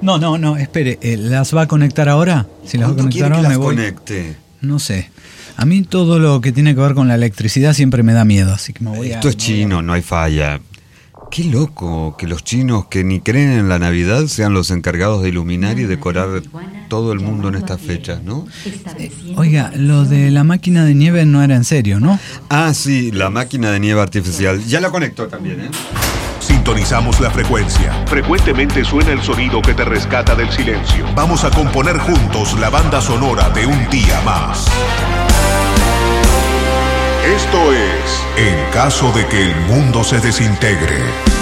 No, espere, ¿las va a conectar ahora? Si las va a conectar ahora, me voy. Conecte? No sé. A mí todo lo que tiene que ver con la electricidad siempre me da miedo, así que me voy a... Esto es chino, no hay falla. Qué loco que los chinos que ni creen en la Navidad sean los encargados de iluminar y decorar todo el mundo en estas fechas, ¿no? Oiga, lo de la máquina de nieve no era en serio, ¿no? Ah, sí, la máquina de nieve artificial. Ya la conectó también, ¿eh? Sintonizamos la frecuencia. Frecuentemente suena el sonido que te rescata del silencio. Vamos a componer juntos la banda sonora de un día más. Esto es En caso de que el mundo se desintegre.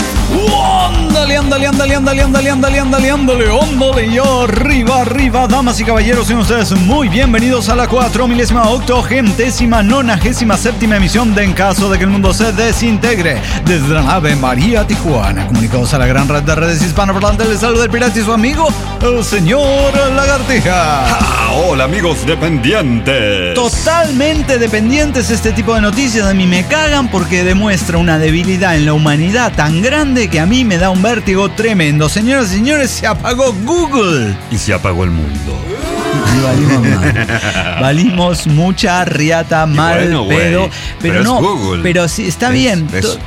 Ándale, y arriba, damas y caballeros, sean ustedes muy bienvenidos a la 4.080.997ª emisión de En caso de que el mundo se desintegre, desde la nave María Tijuana, comunicados a la gran red de redes hispanoparlantes. Les saluda el pirata y su amigo, el señor Lagartija. Hola, amigos dependientes. Totalmente dependientes. Este tipo de noticias a mí me cagan porque demuestra una debilidad en la humanidad tan grande que a mí me da un vértigo tremendo. Señoras y señores, se apagó Google. Y se apagó el mundo. Y valimos mal. Valimos mucha riata, mal, bueno, pedo. Pero no, Google. Pero sí, está bien.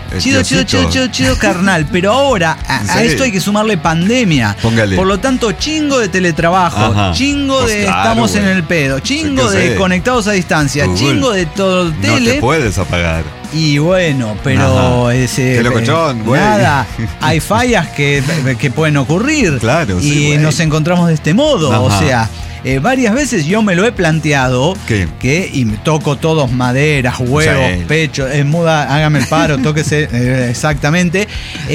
Chido, carnal. Pero ahora, a esto hay que sumarle pandemia. Póngale. Por lo tanto, chingo de teletrabajo. Ajá. Chingo Pues de claro, estamos güey. en el pedo. Chingo Sí, de conectados a distancia. Google. Chingo de todo No tele. te puedes apagar. Y bueno, pero Qué locochón, güey. nada, hay fallas que pueden ocurrir. Claro, sí, y güey. nos encontramos de este modo. Ajá. O sea, varias veces yo me lo he planteado. ¿Qué? Y me toco todos maderas, huevos, Sí. pecho, muda, hágame el paro, tóquese exactamente.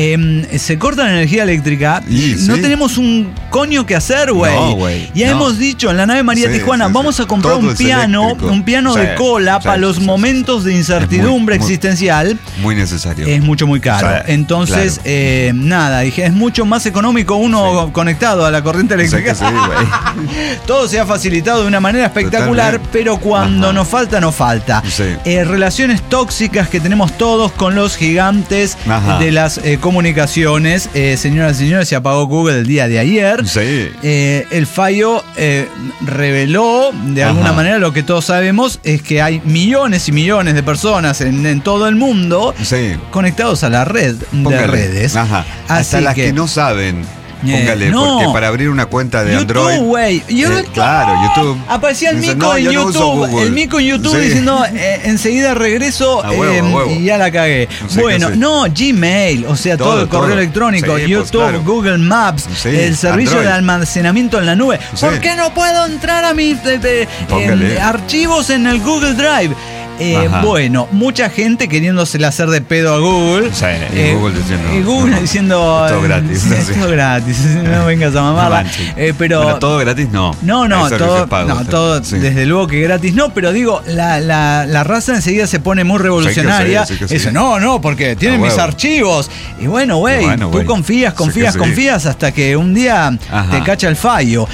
Se corta la energía eléctrica y no sí. tenemos un coño que hacer, güey. No, güey, Ya no. hemos dicho en la nave María Sí, Tijuana, sí, vamos sí. a comprar Todo un es piano eléctrico. de cola Sí, para los sí, momentos de incertidumbre Es muy existencial. Muy necesario. Es mucho, muy caro. O sea, Entonces, claro. nada, dije, es mucho más económico uno conectado a la corriente eléctrica. Sí, güey. Todo se ha facilitado de una manera espectacular, Totalmente. pero cuando nos falta, nos falta. Sí. Relaciones tóxicas que tenemos todos con los gigantes Ajá. de las comunicaciones. Señoras y señores, se apagó Google el día de ayer. Sí. El fallo reveló de alguna manera lo que todos sabemos, es que hay millones y millones de personas en todo el mundo Sí. conectados a la red Póngale. de redes. Ajá. Hasta Así las que no saben. Póngale, no. porque para abrir una cuenta de YouTube, Android. güey. Claro, YouTube. Aparecía el Dice, mico no, en yo no uso YouTube. Google. El mico en YouTube Sí. diciendo enseguida regreso A huevo. y ya la cagué. No sé Bueno, qué hacer. no, Gmail, o sea, todo el correo todo. electrónico, Sí, pues, YouTube, claro. Google Maps, Sí, el servicio Android. de almacenamiento en la nube. Sí. ¿Por qué no puedo entrar a mis Póngale. archivos en el Google Drive? Ajá. Bueno, mucha gente queriéndosela hacer de pedo a Google. Sí, y Google diciendo, y Google no, diciendo es todo gratis, sí, así. es todo gratis, no vengas a No mamarla. manches. Pero Bueno, todo gratis no. no, Hay servicios todo, pagos. todo Sí. desde luego que gratis no, pero digo, la raza enseguida se pone muy revolucionaria. Sí que sí. Dice, no, porque tienen mis huevo. archivos. Y bueno, güey, Bueno, tú güey. confías Sí que sí. hasta que un día Ajá. te cacha el fallo.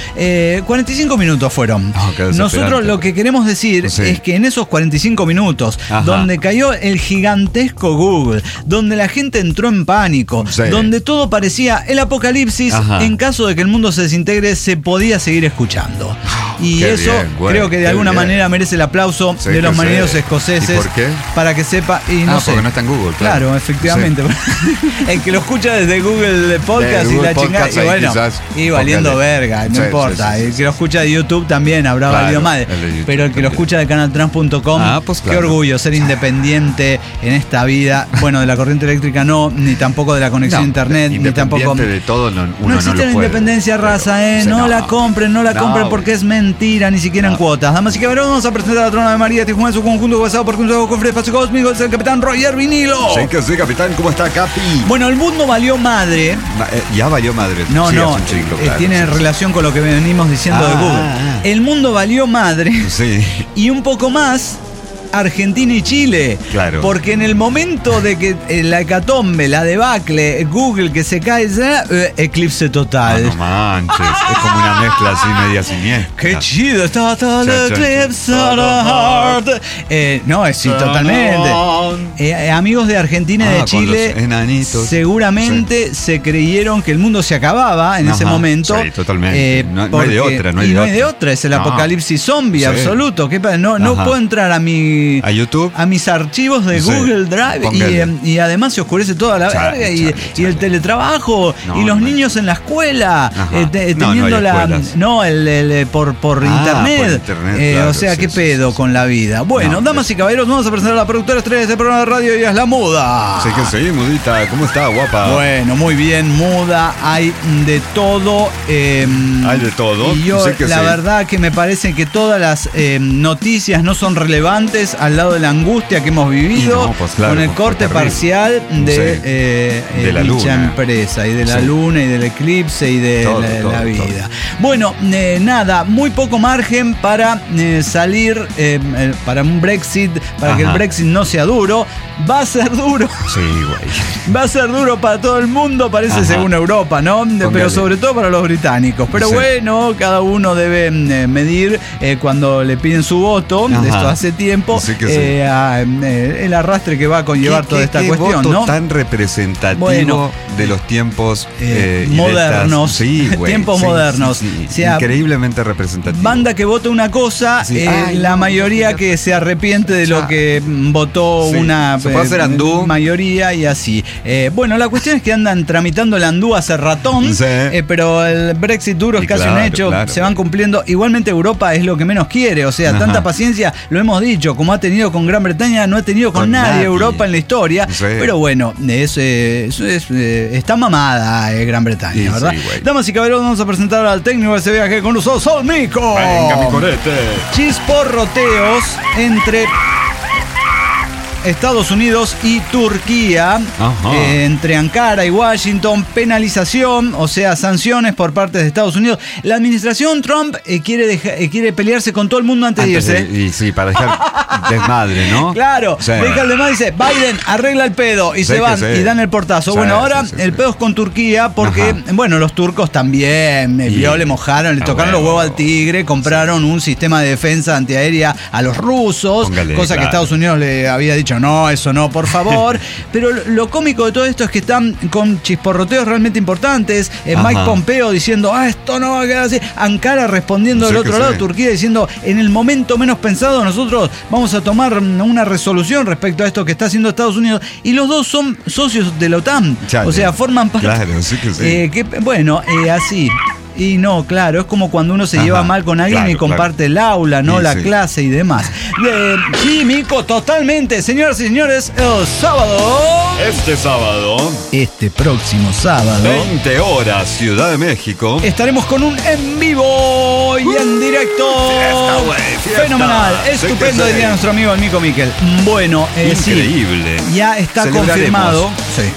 45 minutos fueron. No, qué desesperante. Nosotros lo que queremos decir Sí. es que en esos 45 minutos, Ajá. donde cayó el gigantesco Google, donde la gente entró en pánico, Sí. donde todo parecía el apocalipsis, Ajá. en caso de que el mundo se desintegre, se podía seguir escuchando. Y Qué eso bien, güey, creo que de qué alguna bien. manera merece el aplauso Sí de los que marineros sí. escoceses. ¿Y por qué? Para que sepa, y no sé. porque no está en Google, Claro, efectivamente. El que lo escucha desde Google Podcast De y Google la chingada, Podcast y ahí bueno, quizás, y valiendo póngale. verga, no Sí, importa. sí, sí, El sí. que lo escucha de YouTube también habrá Claro, valido madre. el de YouTube Pero el que lo también. escucha de canaltrans.com, Pues qué claro. orgullo ser independiente en esta vida. Bueno, de la corriente eléctrica no, ni tampoco de la conexión a internet, ni tampoco. Independiente de todo, uno No existe lo la puede. independencia, raza, Sí, no la compren, no compren porque güey. es mentira, ni siquiera en No. cuotas. Damas y caballeros, vamos a presentar a la trona de María Tijuana en su conjunto basado por un juego con espacio cósmico, es el capitán Roger Vinilo. Sí que sí, capitán, ¿cómo está, Capi? Bueno, el mundo valió madre. Ya valió madre. No, Sí, no, hace un chingo, claro, tiene sí, sí. relación con lo que venimos diciendo de Google. El mundo valió madre Sí. y un poco más Argentina y Chile. Claro. Porque en el momento de que la hecatombe, la debacle, Google que se cae ya, eclipse total. No manches, es como una mezcla así media siniestra. Qué chido, está todo el eclipse of the heart. No, sí, totalmente. Amigos de Argentina y de Chile, con los enanitos. Seguramente se creyeron que el mundo se acababa en ese momento. Sí, totalmente. No hay de otra, no hay de otra. Es el apocalipsis zombie absoluto. No puedo entrar a YouTube, a mis archivos de Google Drive y además se oscurece toda la verga y el teletrabajo y los niños en la escuela teniendo por internet. Claro, o sea, qué pedo con la vida. Bueno, damas y caballeros, vamos a presentar a la productora estrella de este programa de radio. Ella es la Muda. Sí que sí, Mudita. ¿Cómo está, guapa? Bueno, muy bien, Muda. Hay de todo. Hay de todo. Y yo, la verdad que me parece que todas las noticias no son relevantes al lado de la angustia que hemos vivido con el corte parcial de la dicha luna. Empresa y de la luna y del eclipse y de la vida. Bueno, nada, muy poco margen para salir para un Brexit, para que el Brexit no sea duro. Va a ser duro. Sí, güey. Va a ser duro para todo el mundo, parece, según Europa, ¿no? Pero sobre todo para los británicos. Pero bueno, cada uno debe medir cuando le piden su voto, de esto hace tiempo, el arrastre que va a conllevar toda esta cuestión, voto, ¿no? Tan representativo de los tiempos modernos. Tiempos modernos. Sí, o sea, increíblemente representativo. Banda que vota una cosa, la mayoría que se arrepiente de lo que votó una se puede hacer andú. Mayoría y así. Bueno, la cuestión es que andan tramitando el andú hace ratón, pero el Brexit duro es casi un hecho, se van cumpliendo. Igualmente Europa es lo que menos quiere, o sea, tanta paciencia, lo hemos dicho, como ha tenido con Gran Bretaña, no ha tenido con nadie Europa en la historia, pero bueno, está mamada Gran Bretaña, ¿verdad? Damas y caballeros, vamos a presentar al técnico de ese viaje con nosotros, Sol Mico. Venga, mi corete. Chisporroteos entre Estados Unidos y Turquía, entre Ankara y Washington, penalización, o sea, sanciones por parte de Estados Unidos. La administración Trump quiere pelearse con todo el mundo antes de irse. Para dejar desmadre, ¿no? Claro, deja el desmadre y dice, Biden, arregla el pedo, y se van y dan el portazo. Bueno, ahora el pedo es con Turquía porque, bueno, los turcos también le mojaron, le tocaron los huevos al tigre, compraron un sistema de defensa antiaérea a los rusos, cosa que Estados Unidos le había dicho, no, eso no, por favor. Pero lo cómico de todo esto es que están con chisporroteos realmente importantes. Mike Pompeo diciendo, esto no va a quedar así. Ankara respondiendo del otro lado, Turquía diciendo, en el momento menos pensado nosotros vamos a tomar una resolución respecto a esto que está haciendo Estados Unidos. Y los dos son socios de la OTAN. O sea, forman parte. Claro, sí que sí. Así. Y no, claro, es como cuando uno se lleva mal con alguien y comparte el aula, ¿no? La clase y demás. Sí, Mico, totalmente. Señoras y señores, el sábado. Este próximo sábado. 20 horas, Ciudad de México. Estaremos con un en vivo y en directo. Fiesta. Fenomenal, estupendo, diría nuestro amigo el Mico Miquel. Bueno, increíble. Ya está confirmado.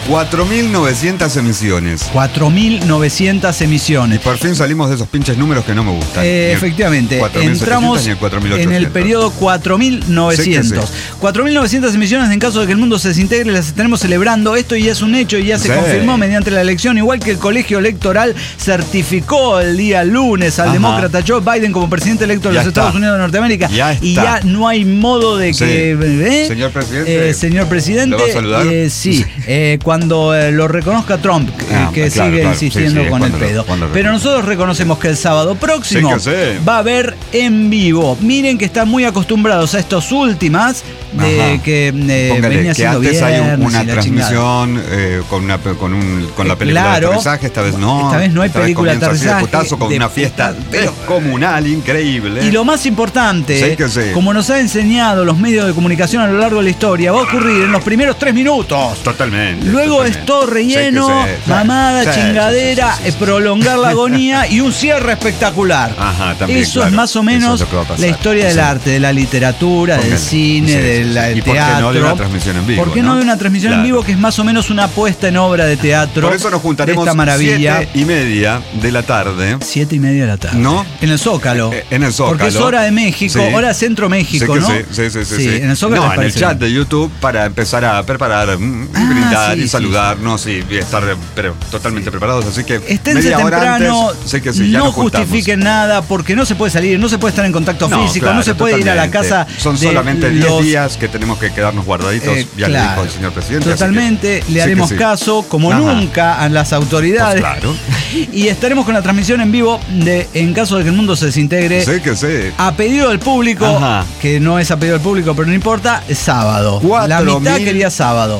4.900 emisiones. 4.900 emisiones. Por fin salimos de esos pinches números que no me gustan. Efectivamente, entramos en el periodo 4.900. 4.900 emisiones en caso de que el mundo se desintegre, las estaremos celebrando. Esto ya es un hecho y ya se confirmó mediante la elección, igual que el colegio electoral certificó el día lunes al demócrata Joe Biden como presidente electo de los Estados Unidos de Norteamérica. Y ya no hay modo de que... Señor presidente. Señor presidente. ¿Lo va a saludar? Sí, cuando lo reconozca Trump, que sigue insistiendo con el pedo. Pero nosotros reconocemos que el sábado próximo va a haber en vivo. Miren que están muy acostumbrados a estas últimas que venía siendo antes hay una transmisión con la película de aterrizaje, esta vez no. Esta vez no hay película de aterrizaje. Con una fiesta descomunal, increíble. Y lo más importante, como nos ha enseñado los medios de comunicación a lo largo de la historia, va a ocurrir en los primeros 3 minutos. Totalmente. Luego es todo relleno, mamada, chingadera, prolongar la agonía y un cierre espectacular. También, eso es más o menos la historia del arte, de la literatura, del cine, el ¿Y por qué teatro. no de una transmisión en vivo? ¿Por qué no de una transmisión en vivo que es más o menos una puesta en obra de teatro? Por eso nos juntaremos de esta maravilla. 7:30 de la tarde. 7:30 de la tarde. ¿No? En el Zócalo. En el Zócalo. Porque es hora de México, Sí. hora Centro México, Sí, ¿no? Sí. En el Zócalo. No, en el chat de YouTube para empezar a preparar, brindar sí, y saludarnos y estar pero totalmente preparados. Así que Esténse media hora temprano, antes, sé que sí, ya no nos juntamos. justifiquen nada, porque no se puede salir, no se puede estar en contacto físico, claro, no se puede ir a la totalmente. casa. Son de solamente 10 los- días que tenemos que quedarnos guardaditos, ya le dijo el señor presidente. Totalmente, así que le sé haremos que sí. caso, como Ajá. nunca, a las autoridades. Pues claro. Y estaremos con la transmisión en vivo de En caso de que el mundo se desintegre. Sé que sé. A pedido del público, Ajá. que no es a pedido del público, pero no importa, es sábado. La mitad quería sábado.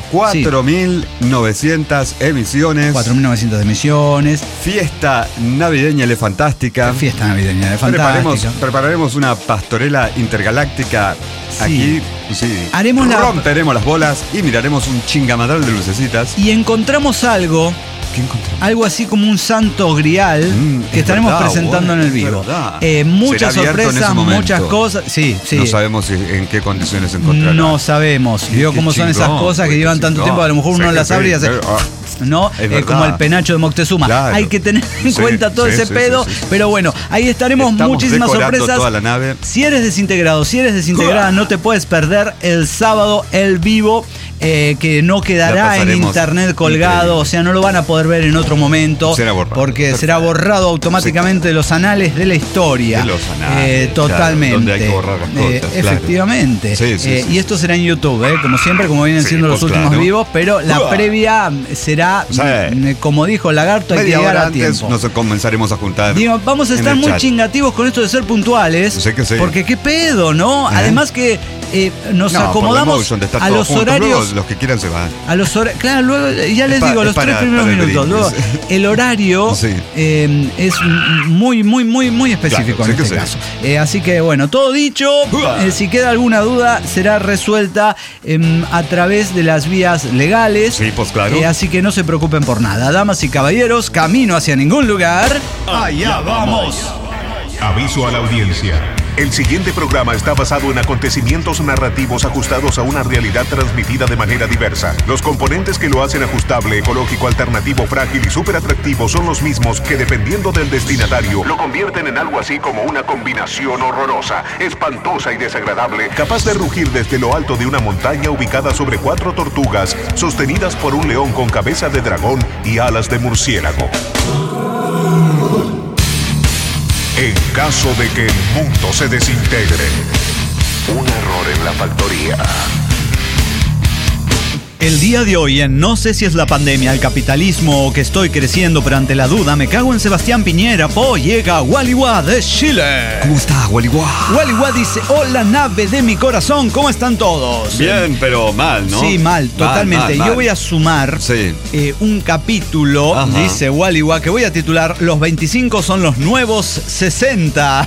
4.900 emisiones. 4.900 emisiones. Fiesta navideña elefantástica. Fiesta navideña de fantástica. Prepararemos una pastorela intergaláctica. Sí. Aquí, sí. Romperemos las bolas y miraremos un chingamadral de lucecitas. Y encontramos algo. ¿Qué encontramos? Algo así como un santo grial que es estaremos verdad, presentando en el es vivo. verdad. Muchas ¿Será abierto en ese sorpresas, momento? muchas cosas. Sí. No sabemos en qué condiciones se encontrará. No sabemos. Vio cómo son esas cosas que llevan tanto tiempo. A lo mejor uno las abre y hace. ¿No? Como el penacho de Moctezuma. Claro. Hay que tener en cuenta todo ese pedo. Sí. Pero bueno, ahí estaremos muchísimas decorando sorpresas. toda la nave. Si eres desintegrado, si eres desintegrada, no te puedes perder el sábado el vivo. Que no quedará en internet colgado, increíble. o sea, no lo van a poder ver en otro momento. Será borrado. Porque Perfecto. será borrado automáticamente de los anales de la historia. De los anales, totalmente. claro, donde hay que borrar las cosas, claro. Efectivamente. Sí. Y esto será en YouTube, como siempre, como vienen Sí, siendo los pues últimos claro. vivos, pero la previa será, como dijo Lagarto, hay que Media llegar hora a antes tiempo. nos comenzaremos a juntar. Digo, vamos a en estar el muy chat. chingativos con esto de ser puntuales. Sé que sí. Porque qué pedo, ¿no? Además que nos No, por acomodamos Emotion, de estar a todos los juntos. horarios. Luego, los que quieran se van. A los horarios, claro, luego ya les Es digo, los para- 3 primeros para el minutos. Luego, brindis. el horario Sí. es muy específico Claro, en sí este que caso. Así que bueno, todo dicho, si queda alguna duda, será resuelta a través de las vías legales. Sí, pues claro. Así que no se preocupen por nada. Damas y caballeros, camino hacia ningún lugar. Allá vamos. Aviso a la audiencia. El siguiente programa está basado en acontecimientos narrativos ajustados a una realidad transmitida de manera diversa. Los componentes que lo hacen ajustable, ecológico, alternativo, frágil y súper atractivo son los mismos que, dependiendo del destinatario, lo convierten en algo así como una combinación horrorosa, espantosa y desagradable, capaz de rugir desde lo alto de una montaña ubicada sobre 4 tortugas, sostenidas por un león con cabeza de dragón y alas de murciélago. En caso de que el mundo se desintegre, un error en la factoría. El día de hoy, no sé si es la pandemia, el capitalismo o que estoy creciendo, pero ante la duda me cago en Sebastián Piñera, llega Waliwa de Chile. ¿Cómo está, Waliwa? Waliwa dice, hola nave de mi corazón, ¿cómo están todos? Bien, pero mal, ¿no? Sí, mal, totalmente. Mal. Yo voy a sumar Sí. un capítulo, Ajá. dice Waliwa, que voy a titular Los 25 son los nuevos 60.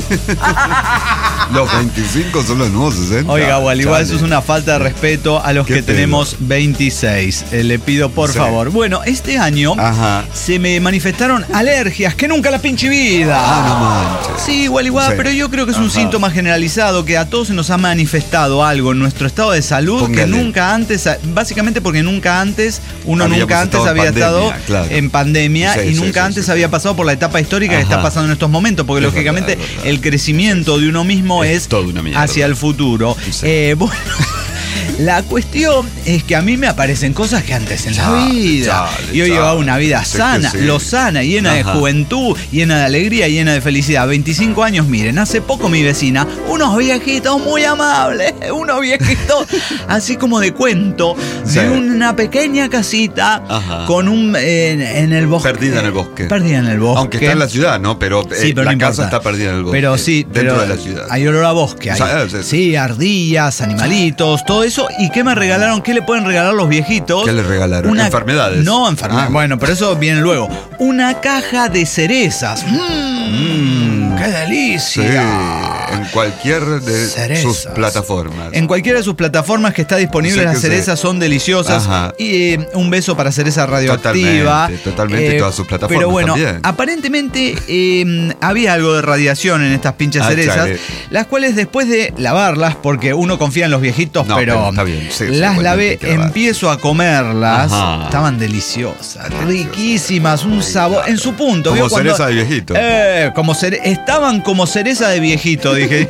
Los 25 son los nuevos 60. Oiga, Waliwa, Chale. eso es una falta de respeto a los ¿Qué que pedo? tenemos 26. Le pido por Sí. favor. Bueno, este año Ajá. se me manifestaron alergias que nunca la pinche vida. Ah, no manches. Sí, Waliwa, Sí. pero yo creo que es un Ajá. síntoma generalizado que a todos se nos ha manifestado algo en nuestro estado de salud Póngale. que nunca antes, básicamente porque nunca antes, uno Habíamos nunca antes estado en había pandemia, estado claro. en pandemia Sí, y sí, nunca sí, antes sí, había sí. pasado por la etapa histórica que Ajá. está pasando en estos momentos, porque Es lógicamente verdad, es verdad. el crecimiento de uno mismo Es es toda una mierda. hacia el futuro. Sí. Bueno. La cuestión es que a mí me aparecen cosas que antes en la Chale, vida. chale, Yo chale. llevaba una vida Sé que sana, sí. lozana, llena de Ajá. juventud, llena de alegría, llena de felicidad. 25 años, miren, hace poco mi vecina, unos viejitos muy amables, unos viejitos así como de cuento, Sí. de una pequeña casita Ajá. con en el bosque. Perdida en el bosque. Perdida en el bosque. Aunque está en la ciudad, ¿no? Pero, Sí, pero la no casa importa. está perdida en el bosque. Pero sí, dentro pero de la ciudad. hay olor a bosque. O Hay, sea, sí, ardillas, animalitos, todo todo eso. ¿Y qué me regalaron? ¿Qué le pueden regalar los viejitos? ¿Qué le regalaron? ¿Enfermedades? No, enfermedades. Bueno, pero eso viene luego. Una caja de cerezas. ¡Qué delicia! Sí, en cualquier de Cerezas. sus plataformas. En cualquiera de sus plataformas que está disponible, las cerezas son deliciosas. Ajá. Y un beso para cereza radioactiva. Totalmente, todas sus plataformas. Pero bueno, también. Aparentemente había algo de radiación en estas pinches cerezas, chale. las cuales después de lavarlas, porque uno confía en los viejitos, No, pero está bien, sí, las igualmente lavé, hay que lavar. Empiezo a comerlas, Ajá. estaban deliciosas, riquísimas, un sabor en su punto. Como ¿vio? Cuando- cereza de viejito. estaban como cereza de viejito, dije.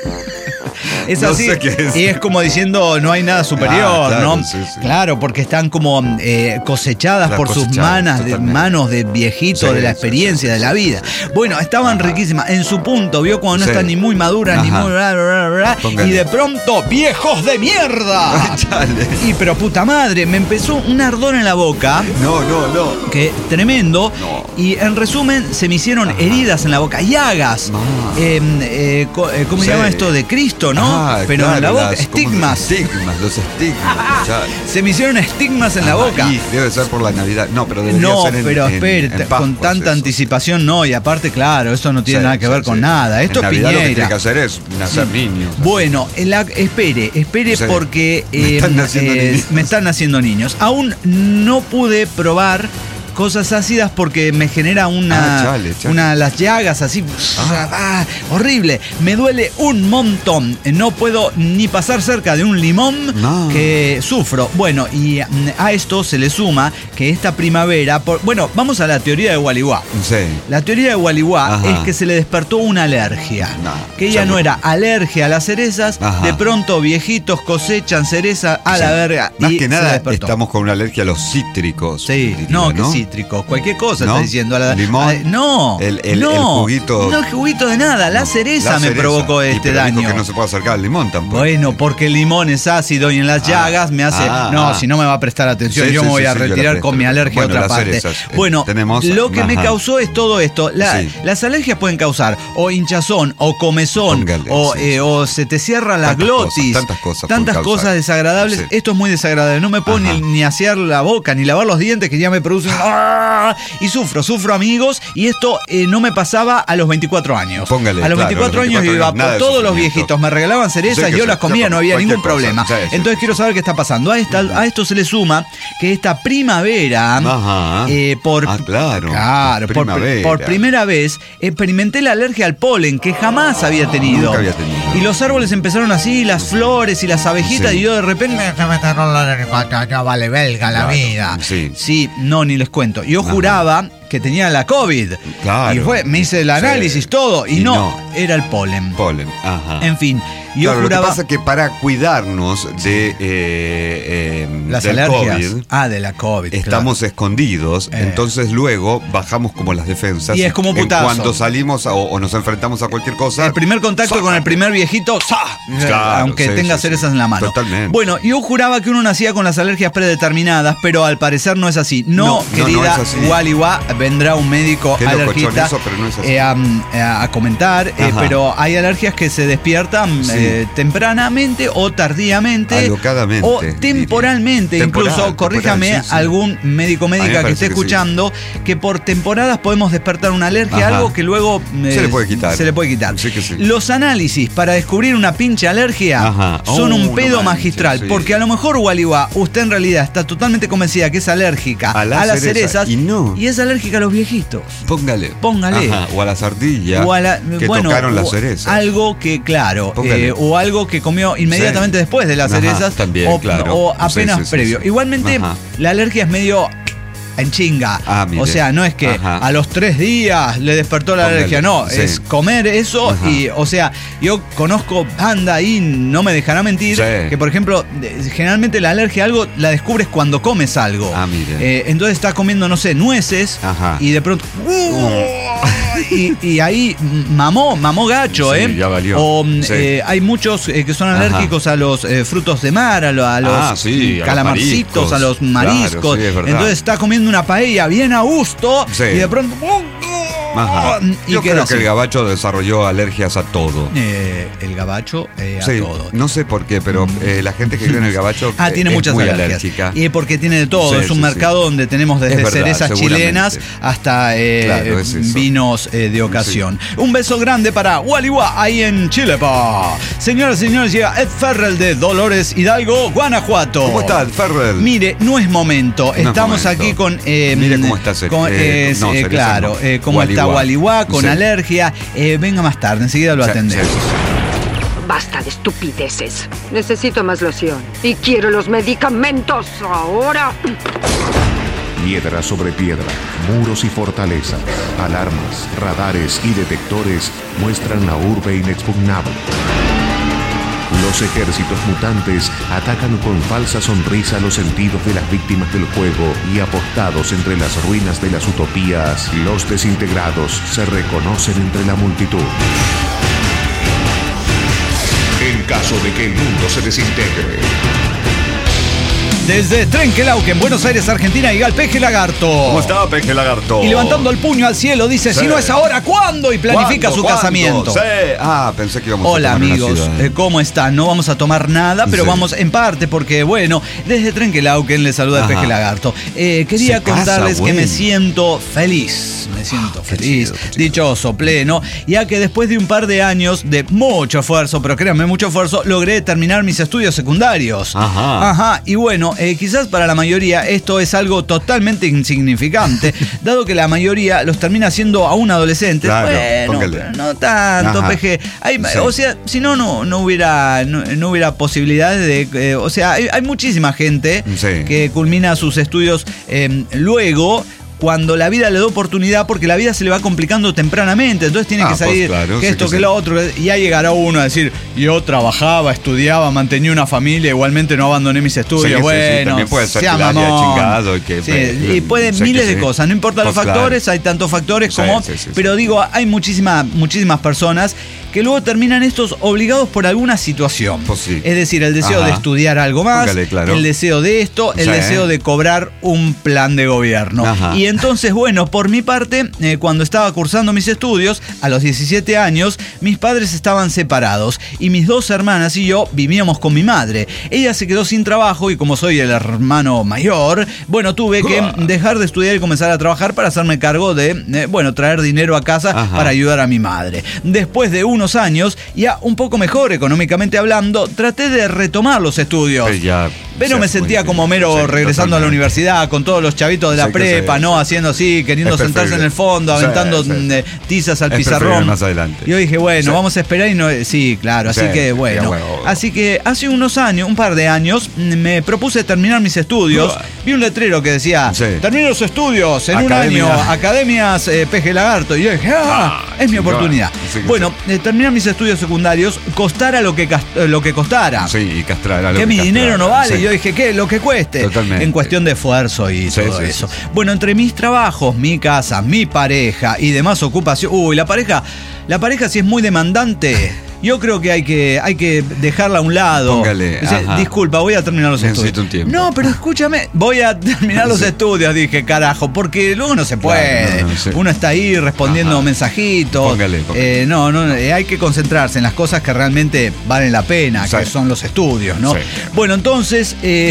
Es No así, sé qué es. y es como diciendo no hay nada superior, claro, ¿no? sí, sí. Claro, porque están como cosechadas Las por sus cosechadas, totalmente. manos de viejito, Sí, de la sí, experiencia, sí, de la sí, vida. sí. Bueno, estaban Ajá. riquísimas. En su punto, vio cuando no Sí. están ni muy maduras, ni Ajá. muy bla, bla, bla, bla, Póngale. y de pronto, ¡viejos de mierda! Chale. Y pero puta madre, me empezó un ardor en la boca. No. Que tremendo. No. Y en resumen, se me hicieron heridas en la boca, llagas. ¿Cómo se Sí. llama esto? De Cristo, ¿no? Ah, Pero claro, en la boca, los estigmas. estigmas. Chale. Se me hicieron estigmas en la boca. Y debe ser por la Navidad. No, pero debería No, ser en pero en- espere, en con Pascuas tanta eso. anticipación no. Y aparte, claro, eso no tiene Sí, nada que sí, ver con sí. nada. Esto en es Navidad lo que Piñeira. tiene que hacer es nacer niños. Bueno, espere Sí. porque Me están naciendo niños. me están naciendo niños. Aún no pude probar cosas ácidas porque me genera Chale. las llagas así, horrible. Me duele un montón. No puedo ni pasar cerca de un limón No. que sufro. Bueno, y a esto se le suma que esta primavera, bueno, vamos a la teoría de Gualeguá. Sí. La teoría de Gualeguá Ajá. es que se le despertó una alergia. No, Que ella seguro. no era alergia a las cerezas. Ajá. De pronto viejitos cosechan cereza a la verga. Más y que se nada despertó. estamos con una alergia a los cítricos. Sí, diría, no, que cítricos, cualquier cosa ¿No? está diciendo. Limón, no, el no, juguito. No, el juguito de nada, la cereza La me cereza. provocó Y este pero dijo daño. que no se puede acercar al limón tampoco. Bueno, porque el limón es ácido y en las llagas me hace... si no me va a prestar atención, Sí, yo sí, me voy sí, a sí, yo la retirar presto. con mi alergia Bueno, a otra las parte. cerezas, Bueno, tenemos- lo que me ajá. causó es todo esto. Sí. Las alergias pueden causar o hinchazón, o comezón, Póngale, o, sí. O se te cierra la Tantas glotis. tantas cosas pueden causar. cosas desagradables. Sí. Esto es muy desagradable. No me puedo Ajá. ni asear la boca, ni lavar los dientes que ya me producen... Y sufro amigos. Y esto no me pasaba a los 24 años. Póngale, a los claro, 24 a los años 24 iba años, nada por de todos los sufrimiento. viejitos. Me regalaban cerezas, Sí, que yo sí, las comía, claro, no había cualquier ningún cosa. problema. Sí, sí. Entonces quiero saber qué está pasando. A esto se le suma que esta primavera, Ajá. claro, primavera. por primera vez experimenté la alergia al polen que jamás había tenido. Nunca había tenido. Y los árboles empezaron así, las flores y las abejitas, Sí. y yo de repente no vale belga la Claro, vida. sí. No, ni les cuento. Yo Ajá. juraba que tenía la COVID. Claro. Y me hice el análisis, Sí. todo, y Y no, no. era el polen. Polen. Ajá. En fin, yo Claro, juraba... Lo que pasa es que para cuidarnos de las del alergias. COVID, De la COVID. estamos escondidos, entonces luego bajamos como las defensas. Y es como un putazo. Cuando salimos o nos enfrentamos a cualquier cosa. El primer contacto ¡za! con el primer viejito, ¡za! Claro, aunque sí, tenga sí, cerezas sí. en la mano. Totalmente. Bueno, yo juraba que uno nacía con las alergias predeterminadas, pero al parecer no es así. No, querida es así. Waliwa, vendrá un médico Qué locochón alergista eso, pero no es así. a comentar, Ajá. pero hay alergias que se despiertan Sí. tempranamente o tardíamente. Alocadamente, O temporalmente, diría. incluso, Temporal, corríjame sí, sí. algún médico A mí me médica que parece esté que sí. escuchando, que por temporadas podemos despertar una alergia, Ajá. algo que luego Se le puede quitar. Se le puede quitar. Sí que sí. Los análisis para descubrir una pinche alergia Ajá. son un pedo no manches, magistral. sí. Porque a lo mejor, Waliwa, usted en realidad está totalmente convencida que es alérgica A a la las cereza, cerezas y no. es alérgica a los viejitos. Póngale. Póngale. Ajá, o a las ardillas O a la- que bueno, tocaron las o cerezas. Algo que, claro, Póngale. o algo que comió inmediatamente Sí. después de las Ajá, cerezas, también, o, claro. o apenas Sí, sí, previo. sí. Igualmente, Ajá. la alergia es medio en chinga. Mire. O sea, no es que Ajá. a los 3 días le despertó la Póngale, alergia, no, sí. es comer eso. Ajá. Y, o sea, yo conozco, anda ahí, no me dejará mentir, Sí. que por ejemplo, generalmente la alergia a algo la descubres cuando comes algo. Mire. Entonces estás comiendo, no sé, nueces, Ajá. y de pronto... y ahí mamó gacho, Sí, ¿eh? ya valió. O Sí. hay muchos que son Ajá. alérgicos a los frutos de mar, a los sí, a los calamarcitos, a los mariscos. mariscos. Claro, sí, es verdad. Entonces está comiendo una paella bien a gusto Sí. y de pronto Ajá. Y Yo queda creo así. que el gabacho desarrolló alergias a todo. El gabacho a Sí, todo. no sé por qué, pero la gente que cree en el gabacho Tiene es muchas muy alergias. alérgica. Y porque tiene de todo. Sí, Es un sí, mercado sí. donde tenemos desde Es verdad, cerezas chilenas seguramente. hasta Claro, es eso. vinos de ocasión. Un beso grande para Waliwa, ahí en Chile, pa. Señoras y señores, llega Ed Ferrell de Dolores Hidalgo, Guanajuato. ¿Cómo estás, Ferrell? Mire, no es momento. No es Estamos momento. aquí con. Mire cómo está cereza claro, no. cómo está Waliwa, con Sí. alergia. Venga más tarde, enseguida lo Sí, atendemos. sí. Basta de estupideces. Necesito más loción. Y quiero los medicamentos ahora. Piedra sobre piedra, muros y fortalezas, alarmas, radares y detectores muestran la urbe inexpugnable. Los ejércitos mutantes atacan con falsa sonrisa los sentidos de las víctimas del juego y apostados entre las ruinas de las utopías, los desintegrados se reconocen entre la multitud. En caso de que el mundo se desintegre. Desde Trenquelauque, en Buenos Aires, Argentina, llega el Peje Lagarto. ¿Cómo está, Peje Lagarto? Y levantando el puño al cielo dice, Sí. si no es ahora, ¿cuándo? Y planifica su ¿Cuándo? casamiento. Sí. Pensé que íbamos Hola a tomar amigos, una ciudad. ¿cómo están? No vamos a tomar nada, pero Sí. vamos en parte porque, bueno, desde Trenquelauquen les saluda el Ajá. Peje Lagarto. Quería Se casa, contarles que bueno. me siento feliz, me siento Qué feliz, chido, qué chido. dichoso, pleno, ya que después de un par de años de mucho esfuerzo, pero créanme, mucho esfuerzo, logré terminar mis estudios secundarios. Ajá. Y bueno, quizás para la mayoría esto es algo totalmente insignificante, dado que la mayoría los termina siendo aún adolescentes. Claro, bueno, póngale. pero no tanto, Ajá. PG. Sí. O sea, si no, no hubiera posibilidades de... o sea, hay muchísima gente Sí. que culmina sus estudios luego, cuando la vida le da oportunidad, porque la vida se le va complicando tempranamente, entonces tiene que Pues salir claro, que sí esto, que que sí. lo otro, y ya llegará uno a decir, yo trabajaba, estudiaba, mantenía una familia, igualmente no abandoné mis estudios. Sí, bueno, también puede ser sea que la haya mamón. chingado y que- Sí, y pueden sé que miles de sí. cosas, no importa los Pues claro. factores, hay tantos factores Sí, como, sí, sí, pero sí. digo, hay muchísimas personas que luego terminan estos obligados por alguna situación. Pues sí. Es decir, el deseo Ajá. de estudiar algo más, Póngale, claro. el deseo de esto, el Sí. deseo de cobrar un plan de gobierno. Ajá. Y entonces, bueno, por mi parte, cuando estaba cursando mis estudios, a los 17 años, mis padres estaban separados y mis dos hermanas y yo vivíamos con mi madre. Ella se quedó sin trabajo y como soy el hermano mayor, bueno, tuve que dejar de estudiar y comenzar a trabajar para hacerme cargo de, traer dinero a casa Ajá. para ayudar a mi madre. Después de unos años, ya un poco mejor económicamente hablando, traté de retomar los estudios. Sí, ya, Pero sí, me es sentía muy como difícil. mero Sí, regresando a la totalmente. universidad con todos los chavitos de la Sí, que prepa, sí, ¿no? sí. Haciendo así, queriendo Es sentarse en preferible. el fondo, Sí, aventando sí. tizas al Es pizarrón. preferible más adelante. Yo dije, bueno, Sí. vamos a esperar y no. Sí, claro, así Sí, que bueno. ya, bueno. Así que hace unos años, un par de años, me propuse terminar mis estudios. Vi un letrero que decía, Sí. termino los estudios en Academia. un año, Academias Peje Lagarto. Y yo dije, es mi chingón. oportunidad. Sí, que Bueno, terminar mis estudios secundarios, costara lo que costara. Sí, y castrar. algo Que mi castrar. dinero no vale. Sí. Yo dije, ¿qué? Lo que cueste. Totalmente. En cuestión de esfuerzo y Sí, todo sí, eso. sí, sí. Bueno, entre mis trabajos, mi casa, mi pareja y demás ocupación. Uy, la pareja si es muy demandante. Yo creo que hay que dejarla a un lado. Póngale, Dice, ajá. disculpa, voy a terminar los Necesito estudios. un tiempo. No, pero escúchame, voy a terminar los estudios, dije, carajo, porque luego no se puede. Claro, no, sí. Uno está ahí respondiendo Ajá. mensajitos. Póngale. Hay que concentrarse en las cosas que realmente valen la pena, Sí. que son los estudios, ¿no? Sí. Bueno, entonces,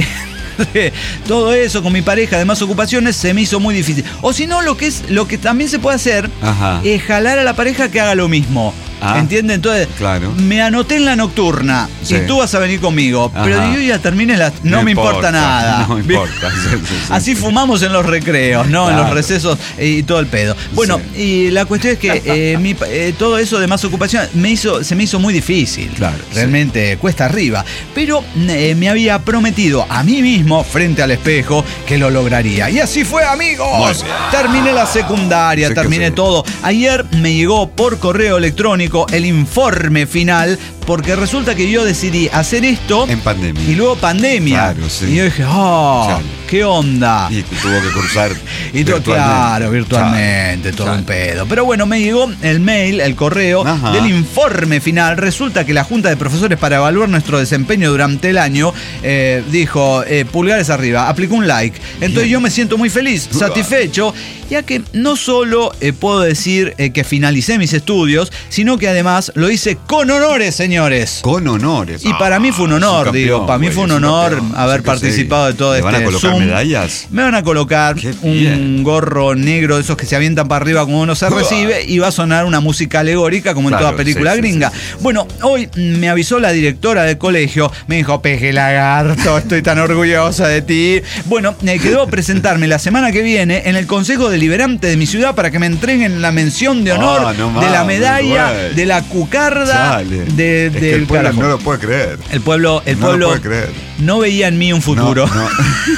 todo eso con mi pareja, además ocupaciones, se me hizo muy difícil. O si no, lo que también se puede hacer Ajá. es jalar a la pareja que haga lo mismo. Ah, ¿Entiendes? Entonces, claro. me anoté en la nocturna Sí. y tú vas a venir conmigo. Ajá. Pero yo ya terminé no me importa nada. No me importa. Sí, sí, sí. Así fumamos en los recreos, ¿no? En los Claro. recesos y todo el pedo. Bueno, Sí. y la cuestión es que todo eso de más ocupación se me hizo muy difícil. Claro, Realmente cuesta arriba. Pero me había prometido a mí mismo, frente al espejo, que lo lograría. Y así fue, amigos. Muy bien. Terminé la secundaria, Sí que terminé sí. todo. Ayer me llegó por correo electrónico el informe final porque resulta que yo decidí hacer esto En pandemia. y luego pandemia. Claro, sí. Y yo dije, Claro. ¿qué onda? Y tuvo que cursar Y todo, claro, virtualmente, todo un pedo. Pero bueno, me llegó el mail, el correo Ajá. del informe final. Resulta que la Junta de Profesores, para evaluar nuestro desempeño durante el año, dijo, pulgares arriba, aplicó un like. Entonces yo me siento muy feliz, satisfecho, ya que no solo puedo decir que finalicé mis estudios, sino que además lo hice con honores, señores. Con honores. Y para mí fue un honor, para mí fue un honor haber participado de todo ¿Le este van a colocar Zoom. medallas? Me van a colocar Qué un bien. gorro negro de esos que se avientan para arriba como uno se recibe y va a sonar una música alegórica como en Claro, toda película sí, sí, gringa. sí. Bueno, hoy me avisó la directora del colegio, me dijo, Peje Lagarto, estoy tan orgullosa de ti. Bueno, quedó presentarme la semana que viene en el Consejo Deliberante de mi ciudad para que me entreguen la mención de honor no de la mames, medalla, güey. de la cucarda, Sale. Es que del el pueblo carajo. no lo puede creer. El pueblo No lo puede creer. no veía en mí un futuro. No.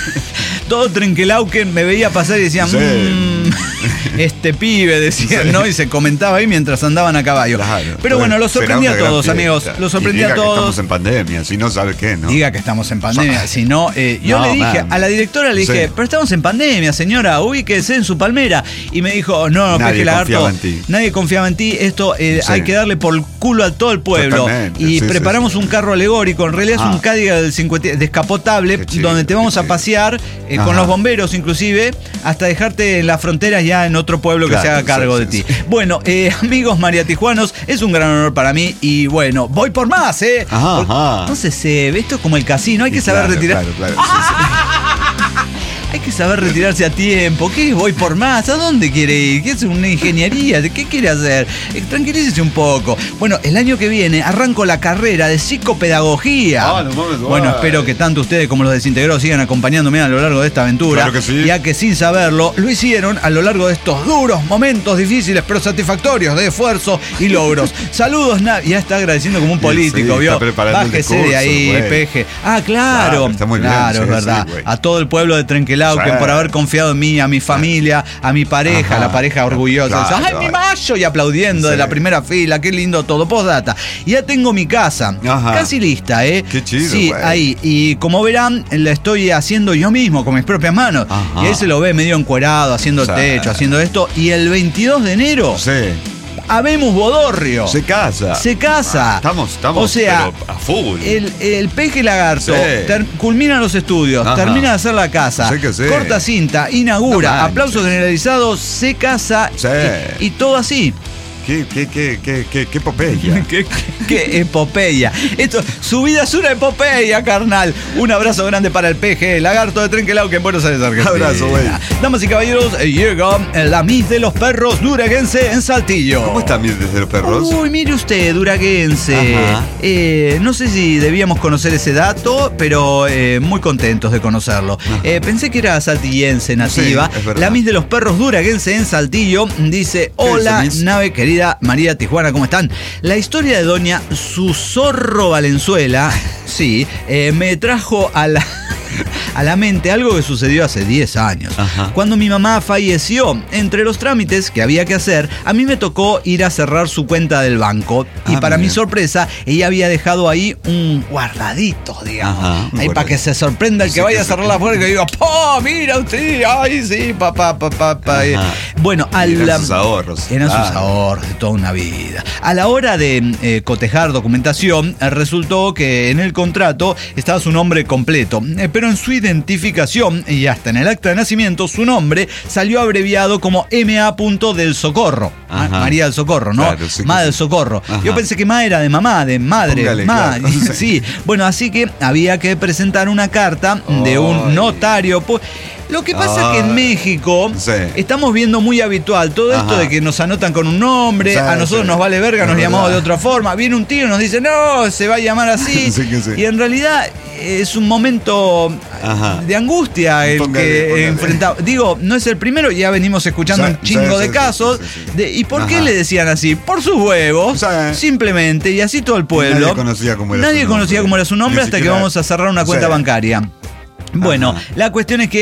Todo Trenquelauquen me veía pasar y decían, Sí. este pibe, decían, Sí. ¿no? Y se comentaba ahí mientras andaban a caballo. Claro. Pero bueno, los Será sorprendí una a gran todos, fiesta. amigos. Los sorprendí Y diga a que todos. estamos en pandemia, si no sabe qué, ¿no? Diga que estamos en pandemia, si no, yo No, le dije, man. a la directora le dije, Sí. pero estamos en pandemia, señora, ubíquese en su palmera. Y me dijo, no, Nadie Peje Lagarto, confiaba en ti. nadie confiaba en ti, esto Sí. hay que darle por el culo a todo el pueblo. Totalmente, Y sí, preparamos sí, sí. un carro alegórico, en realidad es un Cadillac del 50 descapotable, Qué chido, donde te vamos qué a chido. pasear con Ajá. los bomberos inclusive, hasta dejarte en las fronteras ya en otro pueblo que Claro, se haga cargo sí, de sí, ti. Bueno, amigos mariatijuanos, es un gran honor para mí y bueno, voy por más, Ajá, Porque- ajá. No sé, esto es como el casino, hay que saber Claro, retirar. Claro, sí, Hay que saber retirarse a tiempo. ¿Qué? Voy por más. ¿A dónde quiere ir? ¿Qué es una ingeniería? ¿Qué quiere hacer? Tranquilícese un poco. Bueno, el año que viene arranco la carrera de psicopedagogía. No mames, Bueno, guay. espero que tanto ustedes como los desintegrados sigan acompañándome a lo largo de esta aventura. Claro que sí. Ya que sin saberlo, lo hicieron a lo largo de estos duros momentos difíciles pero satisfactorios de esfuerzo y logros. Saludos, ya está agradeciendo como un político, sí, ¿vio? está preparando el Bájese de discurso, ahí, güey. Peje. Ah, claro. Claro, está muy bien, Claro, sí, es verdad. sí, güey. A todo el pueblo de Trenquelauquen Sí. por haber confiado en mí, a mi familia, a mi pareja, Ajá. la pareja orgullosa. Claro, ¡Ay, mi macho! Y aplaudiendo Sí. de la primera fila, qué lindo todo. Postdata. Ya tengo mi casa, Ajá. casi lista, ¿eh? Qué chido, Sí, güey. ahí. Y como verán, la estoy haciendo yo mismo, con mis propias manos. Ajá. Y ahí se lo ve medio encuerado, haciendo Sí. techo, haciendo esto. Y el 22 de enero, Sí. habemos bodorrio. Se casa. Se casa. Estamos, O sea, pero a full. el Peje Lagarto Sí. culmina los estudios, Ajá. termina de hacer la casa, Sí que sí. corta cinta, inaugura, No manches. aplauso generalizado, se casa Sí. y todo así. ¿Qué epopeya? Qué epopeya. Esto, su vida es una epopeya, carnal. Un abrazo grande para el Peje Lagarto de Trenquelauquen en Buenos Aires, Argentina. Abrazo, güey. Damas y caballeros, llega la Miss de los Perros Duraguense en Saltillo. ¿Cómo está mi desde los perros? Uy, mire usted, Duraguense. Ajá. No sé si debíamos conocer ese dato, pero muy contentos de conocerlo. Pensé que era saltillense nativa. Sí, es verdad. La Miss de los Perros Duraguense en Saltillo dice: hola, dice, Miss? nave querida María Tijuana, ¿cómo están? La historia de doña Susorro Valenzuela, sí, me trajo a la mente algo que sucedió hace 10 años. Ajá. Cuando mi mamá falleció, entre los trámites que había que hacer, a mí me tocó ir a cerrar su cuenta del banco. Y Ah, para mira. mi sorpresa, ella había dejado ahí un guardadito, digamos. Ajá, un Ahí para guardadito. que se sorprenda el que Sí, vaya que a sí. cerrar la puerta y que diga, ¡oh, mira usted! ¡Ay, sí, papá! Ajá. Bueno, Eran sus ahorros. Eran sus Claro. ahorros de toda una vida. A la hora de cotejar documentación, resultó que en el contrato estaba su nombre completo, pero en su identificación y hasta en el acta de nacimiento su nombre salió abreviado como M.A. del Socorro. Ajá. María del Socorro, ¿no? Claro, sí que Ma sí. del Socorro. Ajá. Yo pensé que Ma era de mamá, de madre. Póngale, Ma. claro. Sí. Bueno, así que había que presentar una carta de un Ay. notario. Lo que pasa es que en Ay. México Sí. estamos viendo muy habitual todo esto Ajá. de que nos anotan con un nombre, Sí, a nosotros sí. nos vale verga, Es nos llamamos de verdad. otra forma. Viene un tío y nos dice, no, se va a llamar así. Sí que sí. Y en realidad es un momento Ajá. de angustia el que Póngale. enfrentamos. Digo, no es el primero, ya venimos escuchando Sí, un chingo sí, de sí, casos. sí, sí. ¿Y por qué Ajá. le decían así? Por sus huevos, Sí. simplemente, y así todo el pueblo. Nadie conocía cómo era Nadie su conocía nombre. cómo era su nombre Ni hasta que siquiera- vamos a cerrar una cuenta Sí. bancaria. Bueno, Ajá. la cuestión es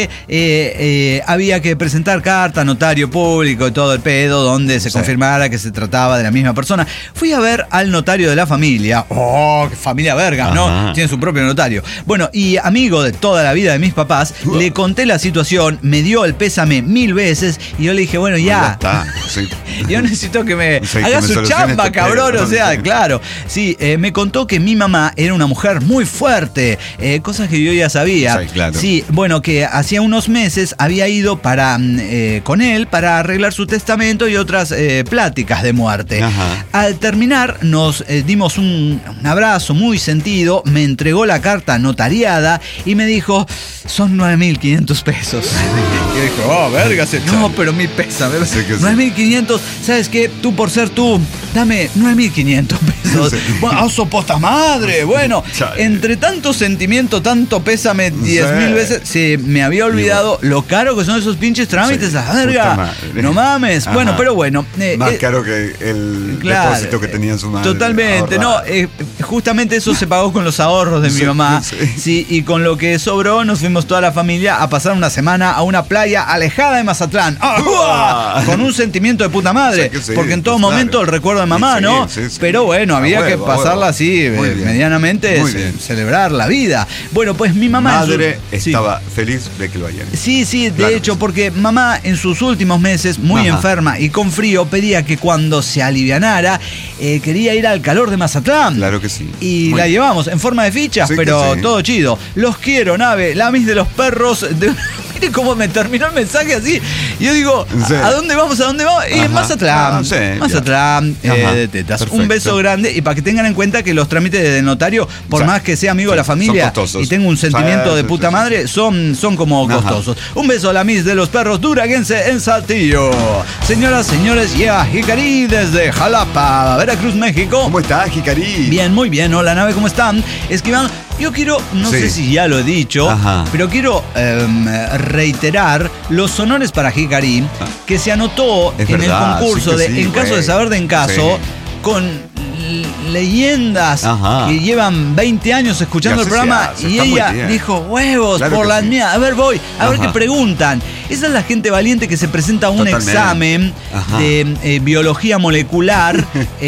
que había que presentar carta, notario público y todo el pedo, donde se confirmara que se trataba de la misma persona. Fui a ver al notario de la familia. ¡Oh, qué familia verga! ¿No? Tiene su propio notario. Bueno, y amigo de toda la vida de mis papás, le conté la situación, me dio el pésame 1000 veces y yo le dije, bueno, ya está. Sí. yo necesito que me Sí, haga que me su solucione chamba, este cabrón. pedo. O sea, claro. Sí, me contó que mi mamá era una mujer muy fuerte, cosas que yo ya sabía. Sí, claro. Sí, bueno, que hacía unos meses había ido con él para arreglar su testamento y otras pláticas de muerte. Ajá. Al terminar nos dimos un abrazo muy sentido, me entregó la carta notariada y me dijo, son 9.500 pesos. Y yo dije, oh, verga, no, pero mi pesa, Sí que sí. 9.500, ¿sabes qué? Tú por ser tú, dame 9.500 pesos. Sí. Bueno, ¡puta madre! Bueno, Chale. entre tanto sentimiento, tanto pésame 10.000 veces, se me había olvidado lo caro que son esos pinches trámites, Sí, a verga. puta madre. No mames. Ajá. Bueno, pero bueno. Más caro que el Claro, depósito que tenía en su madre. totalmente, no, ahorrado. justamente eso se pagó con los ahorros de mi Sí, mamá. sí. Sí, y con lo que sobró nos fuimos toda la familia a pasar una semana a una playa alejada de Mazatlán. ¡Ah! Con un sentimiento de puta madre, Sí que sí, porque en todo pues, momento claro. el recuerdo de mamá, Sí, ¿no? sí, sí. Pero bueno, A había que huevo, a pasarla huevo. así, Muy bien. medianamente, Muy bien. celebrar la vida. Bueno, pues mi mamá... Madre Sí. estaba feliz de que lo hayan hecho. Sí, de Claro. hecho, porque mamá en sus últimos meses, muy Ajá. enferma y con frío, pedía que cuando se alivianara, quería ir al calor de Mazatlán. Claro que sí. Y Muy la bien. llevamos en forma de fichas, Sí que pero sí. todo chido. Los quiero, nave, la mis de los perros. Mire cómo me terminó el mensaje así. Y yo digo, Sí. ¿a dónde vamos? ¿A dónde vamos? Y en Ajá. Mazatlán. Ah, sí, Mazatlán, ya. Ajá. de tetas. Un Perfecto. beso grande y para que tengan en cuenta que los trámites de notario, por Sí. más que sea amigo de la Sí, son familia costosos. y tengo un sentimiento Sí, de sí, puta sí, sí. madre, son como Ajá. costosos. Un beso a la mis de los perros duraguense en Saltillo. Señoras, señores, Jicarí desde Jalapa, Veracruz, México. ¿Cómo está, Jicarí? Bien, muy bien. Hola, nave, ¿cómo están? Escriban. Yo quiero, no Sí. sé si ya lo he dicho, Ajá. pero quiero reiterar los honores para Jicarí, que se anotó Es en verdad, el concurso sí que de sí, En Caso güey. de Saber de En Caso, Sí. con leyendas Ajá. que llevan 20 años escuchando Ya el se programa hace, y está muy ella bien. dijo, huevos, Claro por que las sí. mías. A ver, voy, a ver Ajá. qué preguntan. Esa es la gente valiente que se presenta a un Totalmente. examen Ajá. de biología molecular,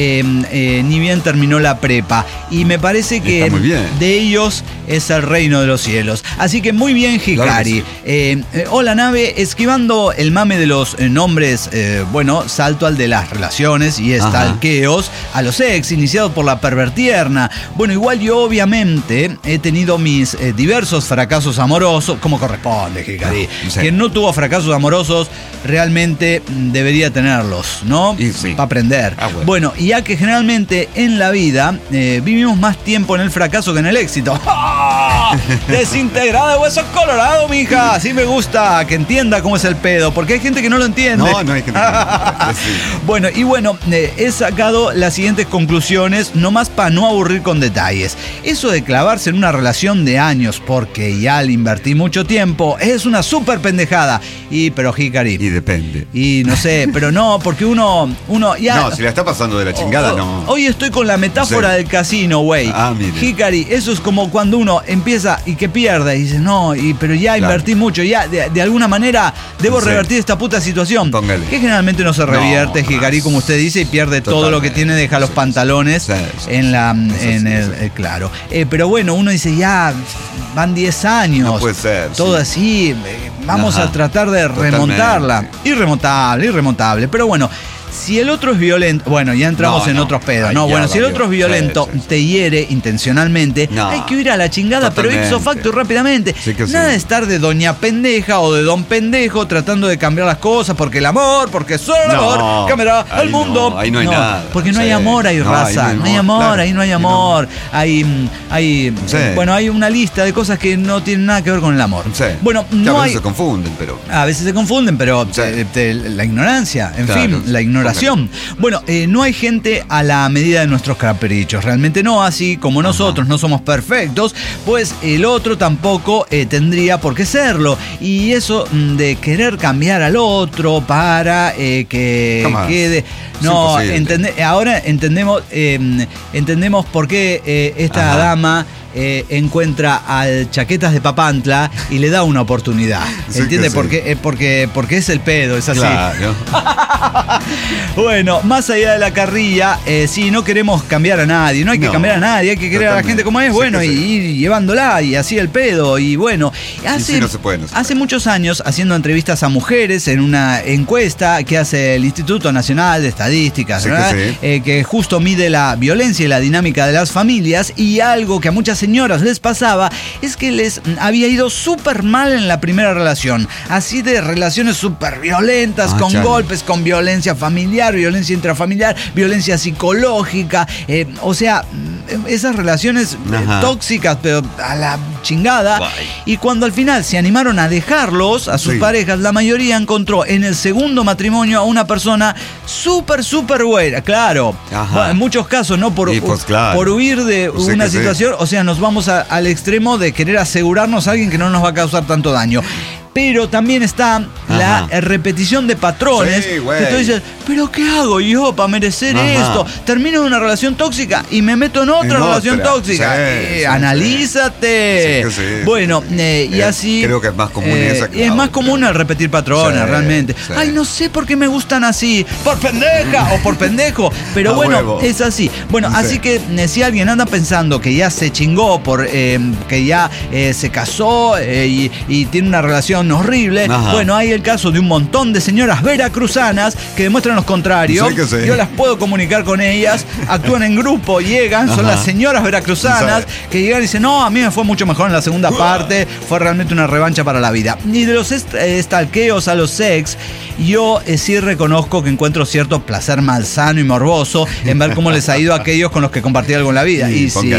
ni bien terminó la prepa. Y me parece que Está muy bien. de ellos es el reino de los cielos. Así que muy bien, Hikari. Claro Hola, nave, esquivando el mame de los nombres, bueno, salto al de las relaciones y estalqueos a los ex, iniciado por la pervertierna. Bueno, igual yo obviamente he tenido mis diversos fracasos amorosos, como corresponde, Hikari. Sí. Quien no tuvo fracasos amorosos realmente debería tenerlos, ¿no? Y sí. Para aprender. Bueno, y ya que generalmente en la vida vivimos más tiempo en el fracaso que en el éxito. Desintegrada de hueso colorado, mija. Así me gusta que entienda cómo es el pedo, porque hay gente que no lo entiende. No hay gente que no entiende. Sí. Bueno, y bueno, he sacado las siguientes conclusiones, nomás para no aburrir con detalles. Eso de clavarse en una relación de años porque ya le invertí mucho tiempo es una súper pendejada. Pero Hikari. Y depende. Y no sé, pero no, porque uno ya. No, si la está pasando de la chingada, no. Hoy estoy con la metáfora Sí. del casino, güey. Ah, mire. Hikari, eso es como cuando uno empieza y que pierde y dice, no, pero ya Claro. invertí mucho, ya de alguna manera debo Sí. revertir esta puta situación. Póngale. Que generalmente no se revierte, No, Hikari, como usted dice, y pierde todo lo que Totalmente. tiene, deja los Sí, pantalones sí, sí. en la Eso en sí, el, sí. claro. Pero bueno, uno dice, ya van 10 años. No puede ser, Todo sí. así, vamos Ajá. a tratar de Totalmente. remontarla. Irremontable. Pero bueno, si el otro es violento, bueno, ya entramos No, en no. otros pedos. Ahí No, ya bueno, si el valió. otro es violento, Sí, sí. te hiere intencionalmente, No. hay que ir a la chingada, pero Totalmente. ipso facto y rápidamente. Sí que sí. Nada de estar de doña pendeja o de don pendejo tratando de cambiar las cosas porque el amor, porque solo el No, amor cambiará ahí el mundo. no, ahí no hay nada. Porque no hay Sí. amor, hay No, ahí raza. no No hay hay amor, amor, claro. ahí no hay Y no. amor. Hay Sí. bueno, hay una lista de cosas que no tienen nada que ver con el amor. Sí. Bueno, Que no a veces hay. se confunden, pero. A veces se confunden, pero Sí. la ignorancia, en Claro, fin, la ignoración. Bueno, no hay gente a la medida de nuestros caprichos, realmente no, así como nosotros no somos perfectos, pues el otro tampoco tendría por qué serlo. Y eso de querer cambiar al otro para que Jamás. quede... Es No, imposible. ahora entendemos por qué esta Ajá. dama encuentra al Chaquetas de Papantla y le da una oportunidad. Sí, ¿Entiende? sí. Porque es el pedo, es así. Claro. Bueno, más allá de la carrilla, sí, no queremos cambiar a nadie, no hay que cambiar a nadie, hay que querer a la gente como es, bueno, y ir llevándola y así el pedo. Y bueno, sí, no se puede. hace muchos años, haciendo entrevistas a mujeres en una encuesta que hace el Instituto Nacional de Estadísticas, Sí, ¿verdad? Que justo mide la violencia y la dinámica de las familias, y algo que a muchas señoras les pasaba es que les había ido súper mal en la primera relación, así de relaciones súper violentas, con golpes, con violencia familiar, violencia intrafamiliar, violencia psicológica, o sea, esas relaciones tóxicas, pero a la chingada. Y cuando al final se animaron a dejarlos, a sus parejas, la mayoría encontró en el segundo matrimonio a una persona súper buena, claro. Bueno, en muchos casos, ¿no? Por huir de una situación, o sea, nos vamos al extremo de querer asegurarnos a alguien que no nos va a causar tanto daño. Pero también está la repetición de patrones. Sí, que tú dices, ¿pero qué hago yo para merecer esto? Termino en una relación tóxica y me meto en otra relación tóxica. Analízate. Sí. Bueno, y así. Creo que es más común esa que es más común el repetir patrones, realmente. Sí. Ay, no sé por qué me gustan así. Por pendeja o por pendejo. Pero bueno, es así. Bueno, así que si alguien anda pensando que ya se chingó, que ya se casó y tiene una relación horrible, bueno, hay el caso de un montón de señoras veracruzanas que demuestran lo contrario. Yo las puedo comunicar con ellas, actúan en grupo, llegan, son las señoras veracruzanas que llegan y dicen, no, a mí me fue mucho mejor en la segunda parte, fue realmente una revancha para la vida. Y de los stalkeos a los sex, yo sí reconozco que encuentro cierto placer malsano y morboso en ver cómo les ha ido a aquellos con los que compartí algo en la vida.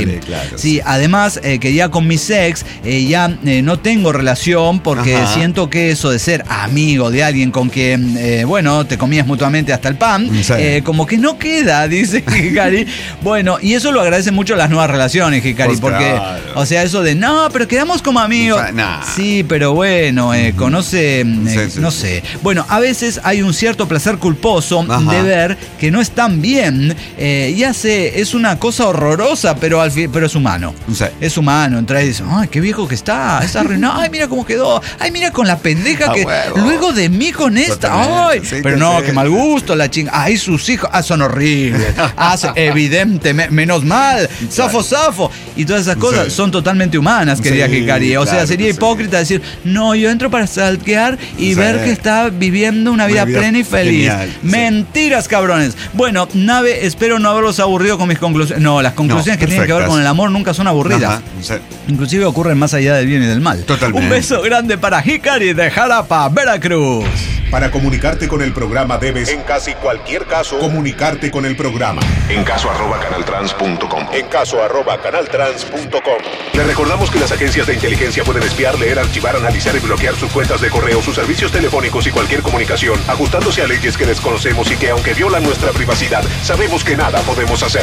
Sí, además que ya con mi sex ya no tengo relación, porque siento que eso de ser amigo de alguien con quien, bueno, te comías mutuamente hasta el pan, como que no queda, dice Hikari. Bueno, y eso lo agradecen mucho las nuevas relaciones, Hikari, porque, o sea, eso de, no, pero quedamos como amigos. Sí, pero bueno, conoce, no sé. Bueno, a veces hay un cierto placer culposo de ver que no están bien. Ya sé, es una cosa horrorosa, pero es humano. Es humano. Entra y dice, ay, qué viejo que está arruinado. Ay, mira cómo quedó. Ay, mira con la pendeja que luego de mí con esta. Ay, pero no, qué mal gusto la chinga. Ay, sus hijos. Son horribles. Evidente, menos mal. Zafo. Y todas esas cosas son totalmente humanas, querida Hikari. O sea, sería hipócrita decir, no, yo entro para stalkear y ver que está viviendo una vida plena y feliz. Genial, mentiras, cabrones. Bueno, Nave, espero no haberlos aburrido con mis conclusiones. No, las conclusiones que tienen que ver con el amor nunca son aburridas. Inclusive ocurren más allá del bien y del mal. Totalmente. Un beso grande para Hikari de Jalapa, Veracruz. Para comunicarte con el programa debes, en casi cualquier caso, comunicarte con el programa. En caso @canaltrans.com. En caso @canaltrans.com. Le recordamos que las agencias de inteligencia pueden espiar, leer, archivar, analizar y bloquear sus cuentas de correo, sus servicios telefónicos y cualquier comunicación, ajustándose a leyes que desconocemos y que, aunque violan nuestra privacidad, sabemos que nada podemos hacer.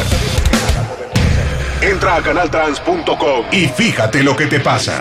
Entra a canaltrans.com y fíjate lo que te pasa.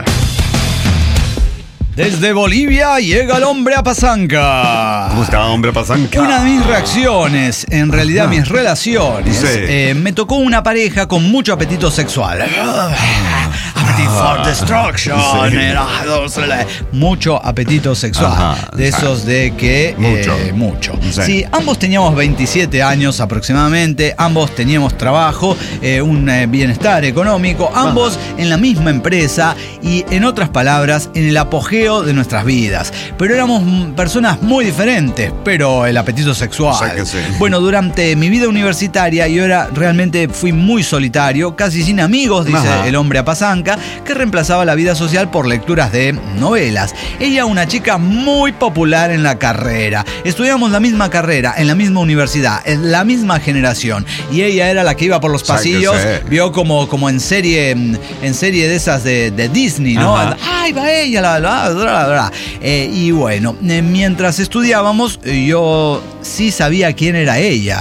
Desde Bolivia llega el hombre Apazanca. ¿Cómo está, hombre Apazanca? Una de mis reacciones, en realidad mis relaciones, me tocó una pareja con mucho apetito sexual. Appetite for destruction. Mucho apetito sexual. De esos de que... mucho. Sí, ambos teníamos 27 años aproximadamente, ambos teníamos trabajo, un bienestar económico, ambos en la misma empresa y, en otras palabras, en el apogeo de nuestras vidas. Pero éramos personas muy diferentes, pero el apetito sexual. Bueno, durante mi vida universitaria yo realmente fui muy solitario, casi sin amigos, dice el hombre Apazanca, que reemplazaba la vida social por lecturas de novelas. Ella, una chica muy popular en la carrera. Estudiamos la misma carrera, en la misma universidad, en la misma generación. Y ella era la que iba por los pasillos, vio como en serie de esas de Disney, ¿no? ¡Ay, va ella! Y bueno, mientras estudiábamos, yo sí sabía quién era ella.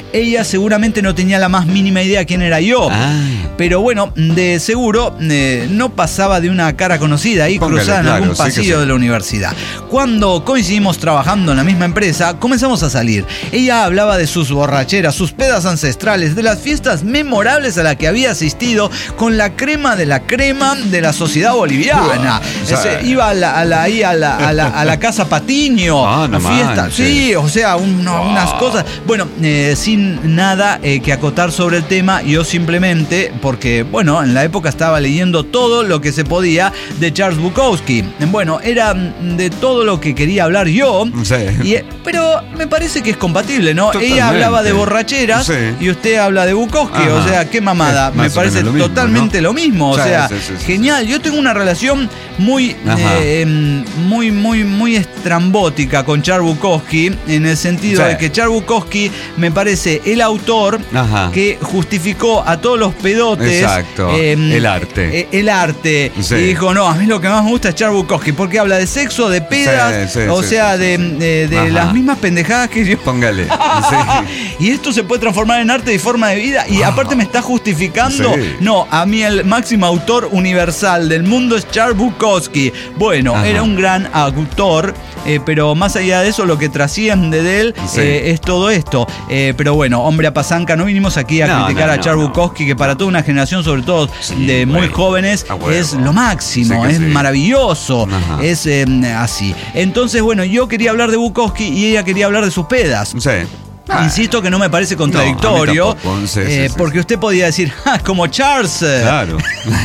ella seguramente no tenía la más mínima idea quién era yo. Pero bueno, de seguro no pasaba de una cara conocida ahí cruzada en algún pasillo de la universidad. Cuando coincidimos trabajando en la misma empresa, comenzamos a salir. Ella hablaba de sus borracheras, sus pedas ancestrales, de las fiestas memorables a las que había asistido con la crema de la sociedad boliviana. Iba a la Casa Patiño, a fiestas. Sí, o sea, unas cosas. Bueno, sin nada que acotar sobre el tema, yo simplemente, porque, bueno, en la época estaba leyendo todo lo que se podía de Charles Bukowski. Bueno, era de todo lo que quería hablar yo, pero me parece que es compatible, ¿no? Totalmente. Ella hablaba de borracheras y usted habla de Bukowski, o sea, qué mamada. Me parece totalmente lo mismo, o sea, genial. Yo tengo una relación muy estrambótica con Charles Bukowski, en el sentido de que Charles Bukowski me parece el autor que justificó a todos los pedotes el arte. Y dijo, no, a mí lo que más me gusta es Charles Bukowski, porque habla de sexo, de pedas, de las mismas pendejadas que yo. Póngale. Y esto se puede transformar en arte y forma de vida, y aparte me está justificando. No, a mí el máximo autor universal del mundo es Charles Bukowski. Bueno, era un gran autor, pero más allá de eso, lo que trasciende de él es todo esto. Pero bueno, hombre a pasanca, no vinimos aquí a criticar a Charles Bukowski, que para toda una generación, sobre todo de muy jóvenes, es lo máximo, es maravilloso, es así. Entonces, bueno, yo quería hablar de Bukowski y ella quería hablar de sus pedas. Insisto que no me parece contradictorio, porque usted podía decir, como Charles. Claro.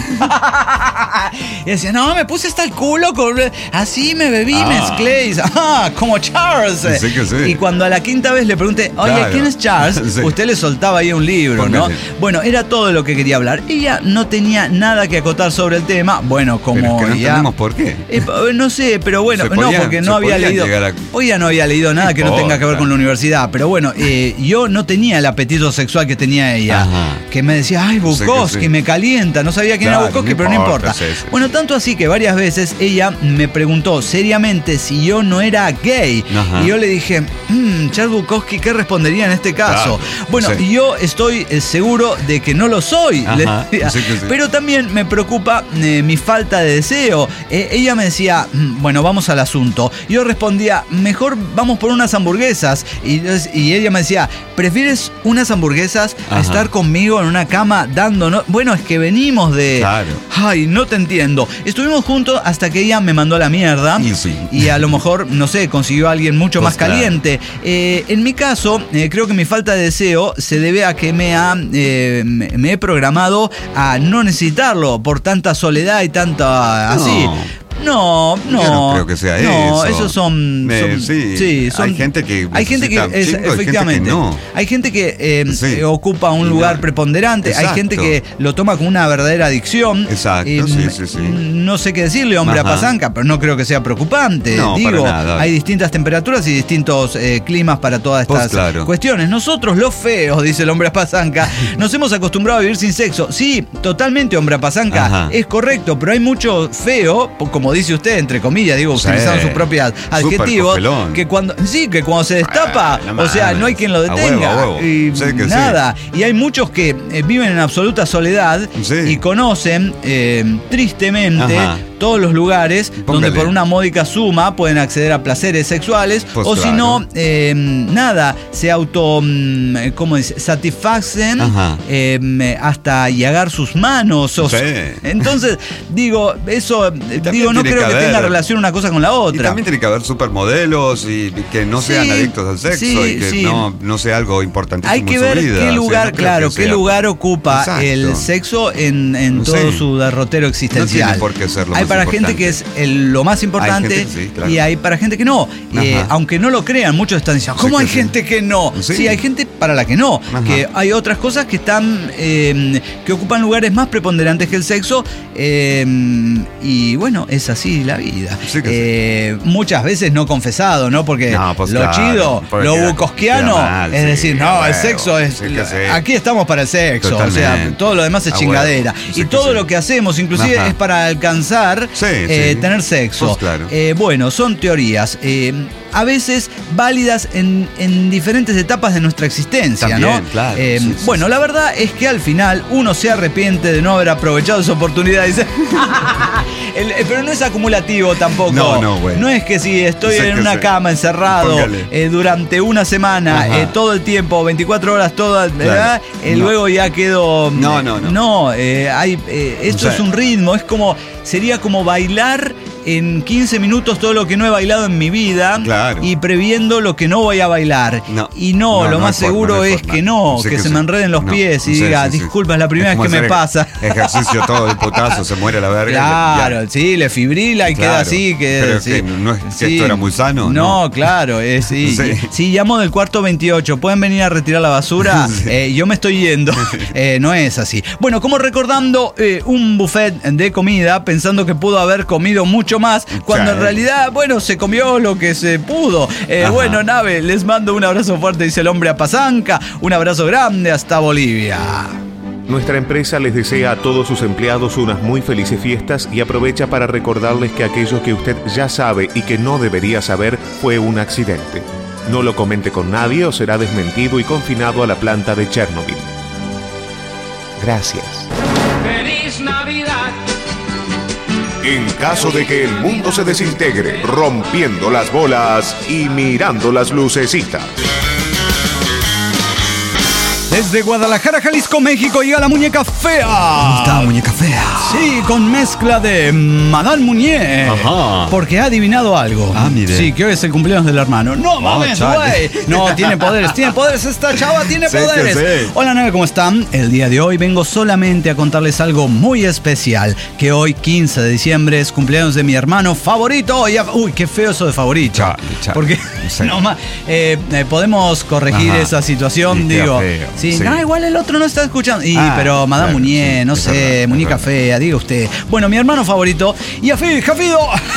Y decía, no, me puse hasta el culo, así me bebí, mezclé. Y, como Charles. Y cuando a la quinta vez le pregunté, oye, ¿quién es Charles? Usted le soltaba ahí un libro, ¿no? Bueno, era todo lo que quería hablar. Ella no tenía nada que acotar sobre el tema. Bueno, como pero es que no entendemos por qué. No sé, pero bueno, porque no había leído. Hoy ya no había leído nada que no tenga que ver con la universidad. Pero bueno, yo no tenía el apetito sexual que tenía ella. Que me decía, ay, Bukowski, me calienta. No sabía quién era Bukowski, pero no importa. Bueno, tanto así que varias veces ella me preguntó seriamente si yo no era gay. Y yo le dije, Charles Bukowski, ¿qué respondería en este caso? Bueno, yo estoy seguro de que no lo soy. Pero también me preocupa mi falta de deseo. Ella me decía, bueno, vamos al asunto. Yo respondía, mejor vamos por unas hamburguesas. Y ella me decía, ¿prefieres unas hamburguesas a estar conmigo en una cama dándonos? Bueno, es que venimos de... Ay, no te entiendo. Estuvimos juntos hasta que ella me mandó a la mierda. Y a lo mejor, no sé, consiguió a alguien mucho más caliente. En mi caso, creo que mi falta de deseo se debe a que me he programado a no necesitarlo por tanta soledad y tanta así. No. Yo no creo que sea eso. No, esos son hay gente que efectivamente. Hay gente que ocupa un lugar preponderante. Hay gente que lo toma como una verdadera adicción. No sé qué decirle, hombre a pasanca, pero no creo que sea preocupante. No, digo, para nada. Hay distintas temperaturas y distintos climas para todas estas cuestiones. Nosotros, los feos, dice el hombre a pasanca, nos hemos acostumbrado a vivir sin sexo. Sí, totalmente, hombre a pasanca, es correcto, pero hay mucho feo, como dice usted, entre comillas, digo, utilizando sus propios adjetivos, que cuando se destapa, no hay quien lo detenga. Nada. Y hay muchos que viven en absoluta soledad y conocen tristemente todos los lugares donde por una módica suma pueden acceder a placeres sexuales, o si no, se satisfacen hasta llegar sus manos. Entonces, digo, eso, no creo que tenga relación una cosa con la otra. Y también tiene que haber supermodelos y que no sean adictos al sexo y que no sea algo importantísimo. Hay que ver qué lugar, qué lugar ocupa el sexo en todo su derrotero existencial. No tiene por qué serlo. Hay para gente que es lo más importante y hay para gente que no. Aunque no lo crean, muchos están diciendo, ¿cómo hay gente que no? Sí, hay gente para la que no. Que hay otras cosas que están que ocupan lugares más preponderantes que el sexo. Y bueno, es así la vida. Muchas veces no confesado, ¿no? Porque lo chido, lo bukowskiano, es decir, el sexo es... Aquí estamos para el sexo. Totalmente. O sea, todo lo demás es chingadera. Y todo lo que hacemos, inclusive, es para alcanzar tener sexo. Bueno, son teorías. a veces válidas en diferentes etapas de nuestra existencia, También, ¿no? claro. Sí, Bueno, la verdad es que al final uno se arrepiente de no haber aprovechado esa oportunidad. Pero no es acumulativo tampoco. No, bueno. No es que si estoy Sé en que una sé. cama encerrado durante una semana, todo el tiempo, 24 horas, todas, ¿verdad? Luego ya quedo... No. Esto O sea, es un ritmo, sería como bailar en 15 minutos todo lo que no he bailado en mi vida, Claro. y previendo lo que no voy a bailar. No. Y lo No más hay forma, seguro no hay es forma. que no, Sé que se sí. me enreden los No, pies y sí, diga, sí. disculpa, es la primera vez como que me hacer pasa. Ejercicio todo el putazo, se muere la verga. Claro, sí, le fibrila y queda Claro. así. Pero sí. que no es que esto era muy sano, No, ¿no? claro, sí. Sí. Sí, llamo del cuarto 28. ¿Pueden venir a retirar la basura? Yo me estoy yendo. No es así. Bueno, como recordando un buffet de comida, pensando que pudo haber comido mucho más, cuando en realidad, bueno, se comió lo que se pudo. Bueno, Nave, les mando un abrazo fuerte, dice el hombre a Pasanca. Un abrazo grande hasta Bolivia. Nuestra empresa les desea a todos sus empleados unas muy felices fiestas y aprovecha para recordarles que aquello que usted ya sabe y que no debería saber fue un accidente. No lo comente con nadie o será desmentido y confinado a la planta de Chernobyl. Gracias. ¡Feliz Navidad! En caso de que el mundo se desintegre, rompiendo las bolas y mirando las lucecitas. Desde Guadalajara, Jalisco, México, llega la muñeca fea. ¿Cómo está, muñeca fea? Sí, con mezcla de Madame Muñe. Ajá. Porque ha adivinado algo. Ah, mire. Sí, que hoy es el cumpleaños del hermano. No mames, chale. güey. No, tiene poderes esta chava, tiene Sí, que poderes. sí. Hola, Nave, ¿cómo están? El día de hoy vengo solamente a contarles algo muy especial. Que hoy, 15 de diciembre, es cumpleaños de mi hermano favorito. Uy, qué feo eso de favorito. Chale. Porque Sí. no más. Podemos corregir Ajá. esa situación, Sí, queda digo. feo. Sí, Sí. no, igual el otro no está escuchando. Pero Madame claro, Muñe, sí, no es sé, verdad, es muñeca verdad. fea, diga usted. Bueno, mi hermano favorito, Jafido.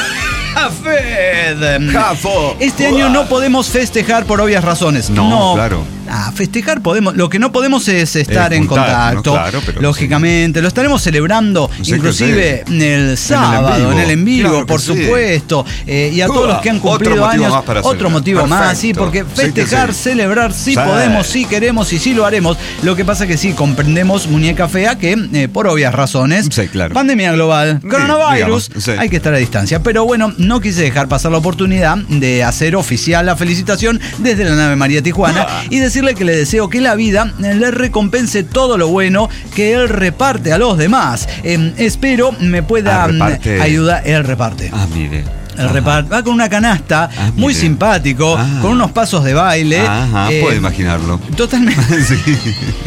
Jafed. Jafo. Este año no podemos festejar por obvias razones. No, claro. Festejar podemos. Lo que no podemos es estar en juntar, contacto. ¿no? Claro, pero lógicamente. Lo estaremos celebrando, Sí, que inclusive sí. el sábado, en el en vivo, Claro que por sí. supuesto. Y a todos los que han Otro cumplido motivo años. más para Otro celebrar. motivo más, sí, Perfecto. porque Sí que festejar, sí. celebrar, sí Sí. podemos, sí queremos y sí lo haremos. Lo que pasa que sí comprendemos, muñeca fea, que por obvias razones, Sí, claro. pandemia global, Sí, coronavirus, digamos, sí. hay que estar a distancia. Pero bueno, no quise dejar pasar la oportunidad de hacer oficial la felicitación desde la Nave María Tijuana y decirle que le deseo que la vida le recompense todo lo bueno que él reparte a los demás. Espero me pueda reparte. ayudar. Él reparte. Mire. El reparte. Va con una canasta, muy mire. simpático, con unos pasos de baile. Puedo imaginarlo. Totalmente. Sí.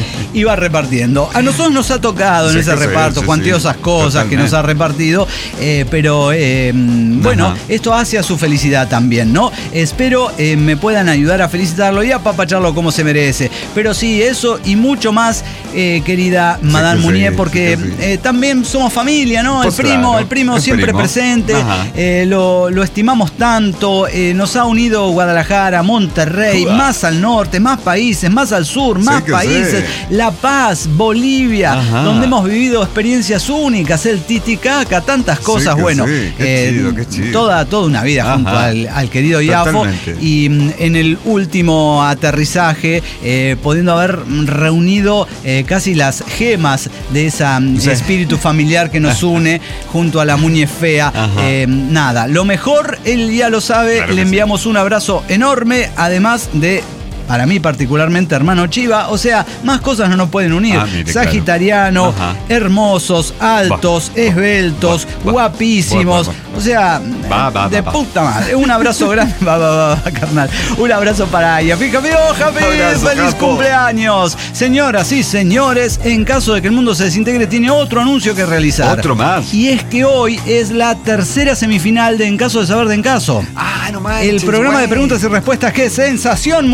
Y va repartiendo. A nosotros nos ha tocado en Sí, ese que sí, reparto sí, cuantiosas sí. cosas que nos ha repartido, pero bueno, esto hace a su felicidad también, ¿no? Espero me puedan ayudar a felicitarlo y a apapacharlo como se merece. Pero sí, eso y mucho más, querida Madame que sí, Muñe, porque sí que sí. también somos familia, ¿no? Pues el primo claro, siempre primo. presente, Ajá. lo estimamos tanto, nos ha unido Guadalajara, Monterrey, más al norte, más países, más al sur, más que países, sí. La Paz, Bolivia, Ajá. donde hemos vivido experiencias únicas, el Titicaca, tantas cosas, que bueno, sí, qué chido. toda una vida Ajá. junto al querido Iafo, Totalmente. y en el último aterrizaje, pudiendo haber reunido casi las gemas de ese espíritu familiar que nos une junto a la Muñe fea. Nada, lo mejor, él ya lo sabe, Claro que le enviamos un abrazo enorme, además de, para mí particularmente, hermano Chiva. O sea, más cosas no nos pueden unir. Mire, Sagitariano, claro. Ajá. hermosos, altos, esbeltos, guapísimos. O sea, de puta madre. Un abrazo grande. Va, carnal. Un abrazo para Yafi. Jafi, Abrazo, feliz capo. cumpleaños. Señoras y señores, en caso de que el mundo se desintegre, tiene otro anuncio que realizar. Otro más. Y es que hoy es la tercera semifinal de En Caso de Saber de En Caso. No manches, El programa de güey. preguntas y respuestas que es sensación mundial.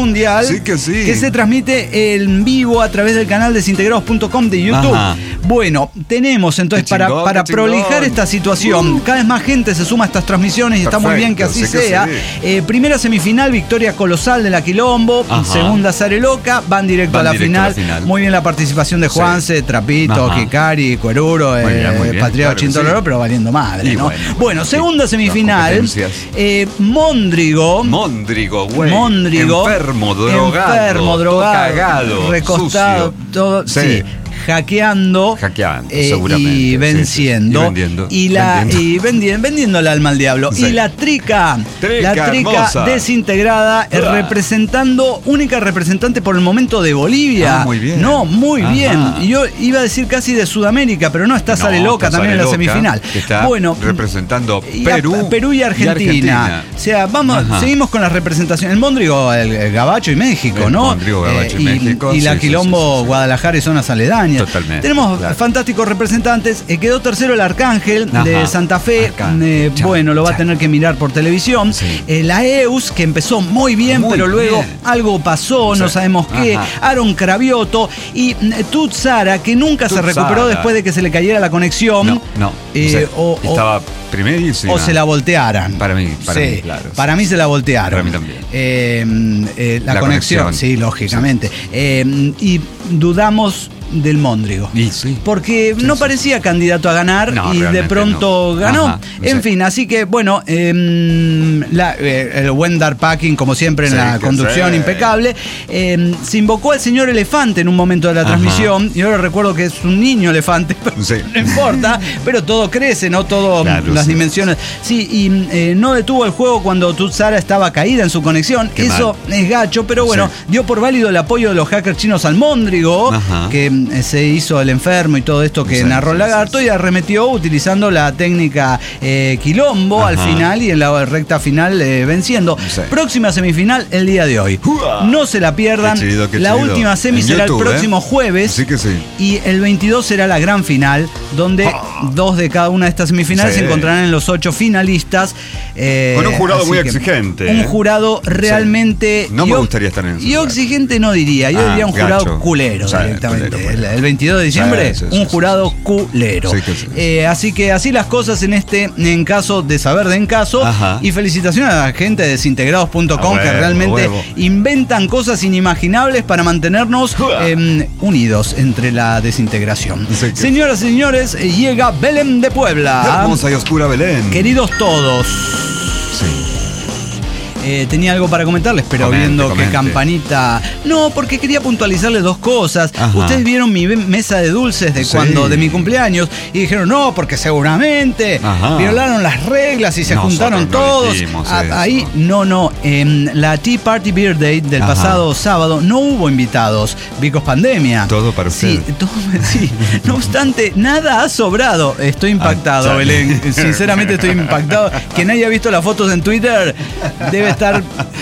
especial. Sí que sí. Que se transmite en vivo a través del canal desintegrados.com de YouTube. Ajá. Bueno, tenemos entonces Qué chingón, para qué chingón. prolijar esta situación. Cada vez más gente se suma a estas transmisiones y está muy bien que así Perfecto, sí que sea. sí. Primera semifinal, victoria colosal de la Quilombo. Ajá. Segunda, Sare Loca. Van directo a la final. Muy bien la participación de Juanse, Trapito, Ajá. Hikari, Cueruro, Muy bien, Patriota claro que Chintoloro, sí. pero valiendo madre, Y ¿no? bueno, Segunda sí, semifinal. las competencias. Móndrigo. Móndrigo, güey. Móndrigo. Enfermo, drogado. Todo cagado. recostado, sucio. todo. Sí. Sí. Hackeando, seguramente. y venciendo, Sí, sí. Y vendiendo. y vendiendo el alma al diablo. Sí. Y la trica hermosa. desintegrada, representando, única representante por el momento de Bolivia. Muy bien. No, muy Ajá. bien. Y yo iba a decir casi de Sudamérica, pero no, está Sare Loca está también en la Sare Loca, semifinal. que está representando Perú y Argentina. O sea, seguimos con las representaciones. El Móndrigo, el Gabacho y México, El ¿no? Móndrigo, Gabacho y México, Y la sí, Quilombo, sí. Guadalajara y zonas aledañas. Totalmente, Tenemos claro. fantásticos representantes. Quedó tercero el Arcángel de Ajá. Santa Fe. Arcángel. Bueno, lo va a tener que mirar por televisión. Sí. La EUS, que empezó muy bien, Muy pero luego bien. algo pasó, no Sí. sabemos qué. Ajá. Aaron Cravioto y Tut Sara, que nunca se Tut recuperó Sara. después de que se le cayera la conexión. No. Estaba primerísima. O se la voltearan. Para mí, Sí, claro. para mí se la voltearon. Para mí también. La conexión, sí, lógicamente. Y dudamos del Móndrigo. Y sí. Porque no parecía candidato a ganar No, y de realmente pronto no. ganó. Ajá, En sí. fin, así que bueno, el buen Dark Packing, como siempre, en Sí, la que conducción sí. impecable. Se invocó al señor elefante en un momento de la Ajá. transmisión. Y ahora recuerdo que es un niño elefante, pero Sí. no importa. Pero todo crece, ¿no? Todo, Claro, las sí. dimensiones. Sí, y no detuvo el juego cuando Tut Sara estaba caída en su conexión. Qué Eso es gacho, pero bueno, Sí. dio por válido el apoyo de los hackers chinos al Móndrigo, Ajá. que se hizo el enfermo y todo esto que Sí, narró sí, Lagarto, sí. y arremetió utilizando la técnica Quilombo Ajá. al final y en la recta final venciendo. Sí. Próxima semifinal el día de hoy. No se la pierdan. Qué chido, qué la chido. última semi En será YouTube, el próximo jueves. Sí que sí. Y el 22 será la gran final, donde dos de cada una de estas semifinales Sí. se encontrarán en los 8 finalistas. Con un jurado así muy que exigente. Un jurado realmente. No me gustaría estar en ese Yo lugar. exigente no diría, yo diría un jurado gacho. culero O sea, directamente. culero. El 22 de diciembre, Sí, sí, sí, un sí, jurado culero. Sí que sí. Así que así las cosas en caso de saber de en caso. Ajá. Y felicitaciones a la gente de desintegrados.com A que huevo, realmente a huevo. inventan cosas inimaginables para mantenernos unidos entre la desintegración. Sí que- Señoras y señores, llega Belén de Puebla. Hermosa y oscura Belén. Queridos todos. Sí. Tenía algo para comentarles, pero Comente, viendo comente. que Campanita... No, porque quería puntualizarles dos cosas. Ajá. Ustedes vieron mi mesa de dulces de Sí. de mi cumpleaños y dijeron, no, porque seguramente Ajá. violaron las reglas y se Nosotros juntaron no todos. dijimos eso. Ahí, no. En la Tea Party Beer Day del Ajá. pasado sábado no hubo invitados. Vicos pandemia. Todo para Sí, usted. sí. No obstante, nada ha sobrado. Estoy impactado, Ah, Belén. Sinceramente estoy impactado. Quien haya visto las fotos en Twitter debe estar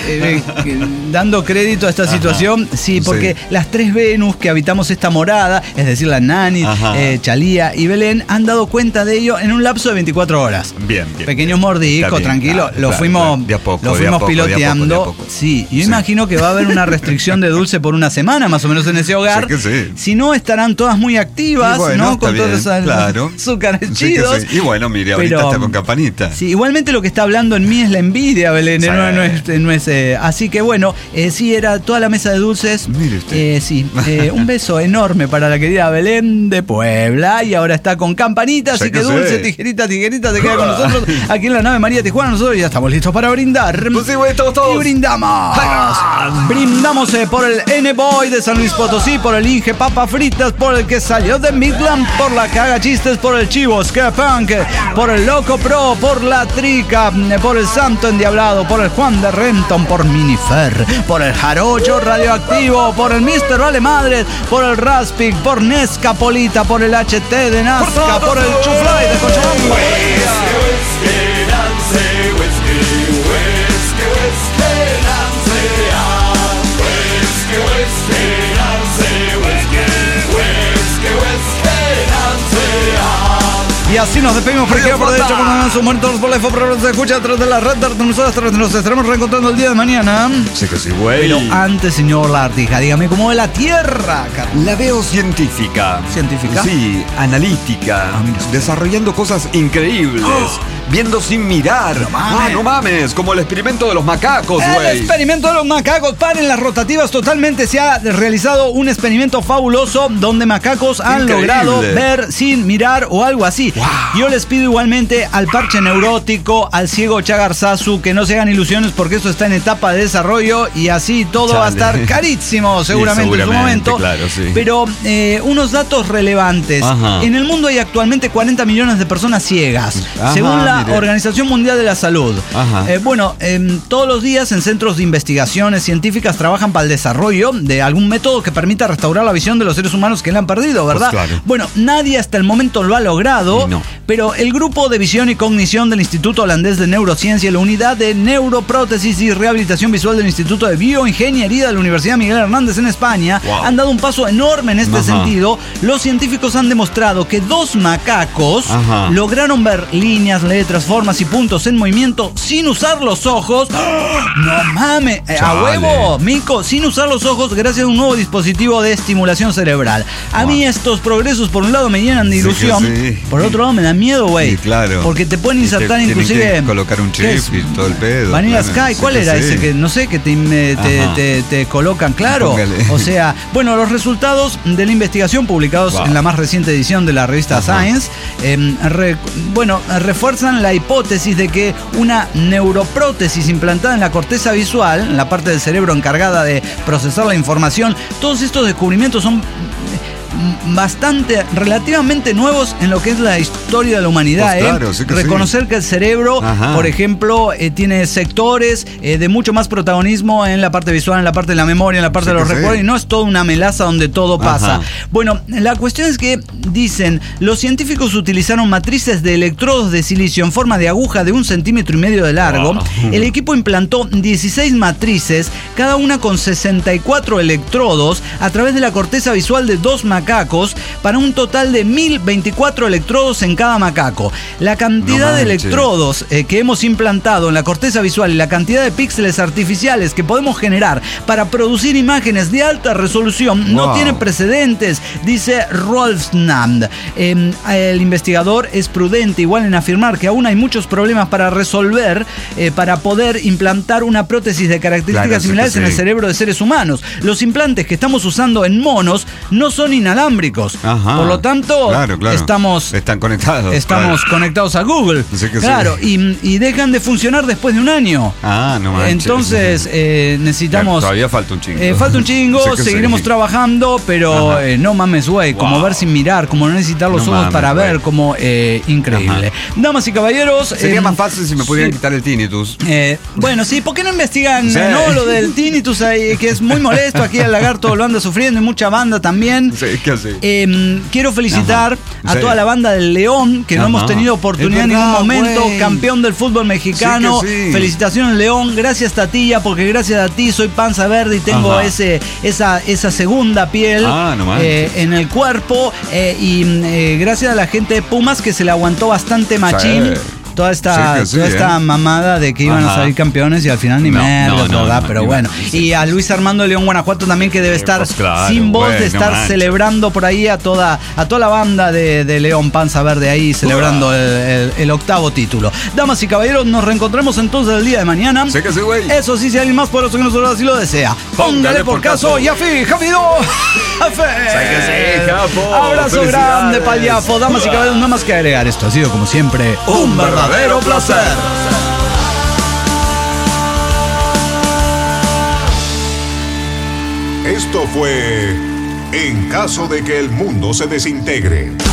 dando crédito a esta situación. Sí, porque las tres Venus que habitamos esta morada, es decir, la Nani, Ajá. Chalía y Belén, han dado cuenta de ello en un lapso de 24 horas. Bien. Pequeños mordiscos, Está bien, tranquilo. claro, lo claro, fuimos, claro. De a poco, lo de a fuimos poco, de a poco, piloteando. de a poco. Sí, yo Sí. imagino que va a haber una restricción de dulce por una semana, más o menos, en ese hogar. Sí que sí. Si no, estarán todas muy activas, Y bueno, ¿no? está Con todos bien, los claro. azúcares Sí que chidos. sí. Y bueno, mire, ahorita Pero- está con Campanita. Sí, igualmente lo que está hablando en mí es la envidia, Belén. Sí. No es, así que bueno, sí, era toda la mesa de dulces. Mire usted. Sí, un beso enorme para la querida Belén de Puebla. Y ahora está con Campanita, así Sí que que Dulce, sí. tijerita, se queda con nosotros aquí en la nave María Tijuana. Nosotros ya estamos listos para brindar. Pues sí, güey, todos. Y brindamos. Brindamos por el N-Boy de San Luis Potosí, por el Inge Papa Fritas, por el que salió de Midland, por la que haga chistes, por el Chivos que Punk, por el Loco Pro, por la Trica, por el Santo Endiablado, por el Juan de Renton, por Minifer, por el Jarocho Radioactivo, por el Mr. Vale Madres, por el Raspic, por Nescapolita, por el HT de Nazca, por el Chuflay de Cochabamba. Y así nos despedimos por izquierda, por derecha, por su momentos por la info, pero se escucha atrás de la red de nosotros. Nos estaremos reencontrando el día de mañana. Sí que sí, güey. Pero antes, señor Lagartija, dígame cómo ve la Tierra, Carlos. La veo científica. ¿Científica? Sí, analítica. Desarrollando cosas increíbles. Viendo sin mirar. No mames, como el experimento de los macacos, güey. El experimento de los macacos. Paren las rotativas totalmente. Se ha realizado un experimento fabuloso donde macacos han logrado ver sin mirar o algo así. Wow. Yo les pido igualmente al parche neurótico, al ciego Chagarzazu, que no se hagan ilusiones porque esto está en etapa de desarrollo y así todo va a estar carísimo seguramente en su momento. Claro, sí. Pero unos datos relevantes. En el mundo hay actualmente 40 millones de personas ciegas, según la Organización Mundial de la Salud. Todos los días en centros de investigaciones científicas trabajan para el desarrollo de algún método que permita restaurar la visión de los seres humanos que la han perdido, ¿verdad? Pues claro. Bueno, nadie hasta el momento lo ha logrado, pero el grupo de visión y cognición del Instituto Holandés de Neurociencia y la Unidad de Neuroprótesis y Rehabilitación Visual del Instituto de Bioingeniería de la Universidad Miguel Hernández en España han dado un paso enorme en este sentido. Los científicos han demostrado que 2 macacos lograron ver líneas, letras, formas y puntos en movimiento sin usar los ojos. ¡No mames! ¡A huevo, mico! Sin usar los ojos gracias a un nuevo dispositivo de estimulación cerebral. A mí estos progresos por un lado me llenan de ilusión, por otro lado me dan miedo, güey. Sí, claro. Porque te pueden insertar inclusive... Que colocar un chip y todo el pedo. Vanilla Sky, ¿cuál era ese? Que no sé, que te colocan, claro. Póngale. O sea, bueno, los resultados de la investigación publicados en la más reciente edición de la revista Science, refuerzan la hipótesis de que una neuroprótesis implantada en la corteza visual, en la parte del cerebro encargada de procesar la información, todos estos descubrimientos son relativamente nuevos en lo que es la historia de la humanidad. Pues claro, sí que reconocer que el cerebro, por ejemplo, tiene sectores de mucho más protagonismo en la parte visual, en la parte de la memoria, en la parte de los recuerdos, y no es toda una melaza donde todo pasa. Bueno, la cuestión es que dicen, los científicos utilizaron matrices de electrodos de silicio en forma de aguja de 1,5 centímetros de largo. El equipo implantó 16 matrices, cada una con 64 electrodos a través de la corteza visual de 2 macacos, para un total de 1024 electrodos en cada macaco. La cantidad de electrodos que hemos implantado en la corteza visual y la cantidad de píxeles artificiales que podemos generar para producir imágenes de alta resolución no tiene precedentes, dice Rolfsnand. El investigador es prudente igual en afirmar que aún hay muchos problemas para resolver para poder implantar una prótesis de características similares en el cerebro de seres humanos. Los implantes que estamos usando en monos no son inalámbricos. Por lo tanto, están conectados. Estamos conectados a Google. Y dejan de funcionar después de un año. No manches. Entonces, necesitamos... Todavía falta un chingo. Seguiremos trabajando, pero no mames, güey. Como ver sin mirar, como no necesitar los ojos para ver, como increíble. Damas y caballeros... Sería más fácil si me pudieran quitar el tinnitus. Bueno, sí, ¿por qué no investigan lo del tinnitus ahí, que es muy molesto? Aquí el lagarto lo anda sufriendo y mucha banda también. Quiero felicitar a toda la banda del León, que no hemos tenido oportunidad en ningún momento, campeón del fútbol mexicano. Felicitaciones, León. Gracias, Tatilla, porque gracias a ti soy panza verde y tengo esa segunda piel en el cuerpo. Gracias a la gente de Pumas, que se le aguantó bastante machín. Toda esta mamada de que iban a salir campeones y al final ni mierda, ¿verdad? Pero bueno. Y a Luis Armando León Guanajuato también, que debe estar sin voz de estar celebrando por ahí a toda la banda de León Panza Verde ahí celebrando el 8º título. Damas y caballeros, nos reencontramos entonces el día de mañana. Sí que sí, güey. Eso sí, si alguien más poderoso que nosotros así lo desea. Póngale por caso, Yafi, Jafido. Abrazo grande pa'l Yafo. Damas y caballeros, nada más que agregar. Esto ha sido, como siempre, un verdadero placer. Esto fue En caso de que el mundo se desintegre.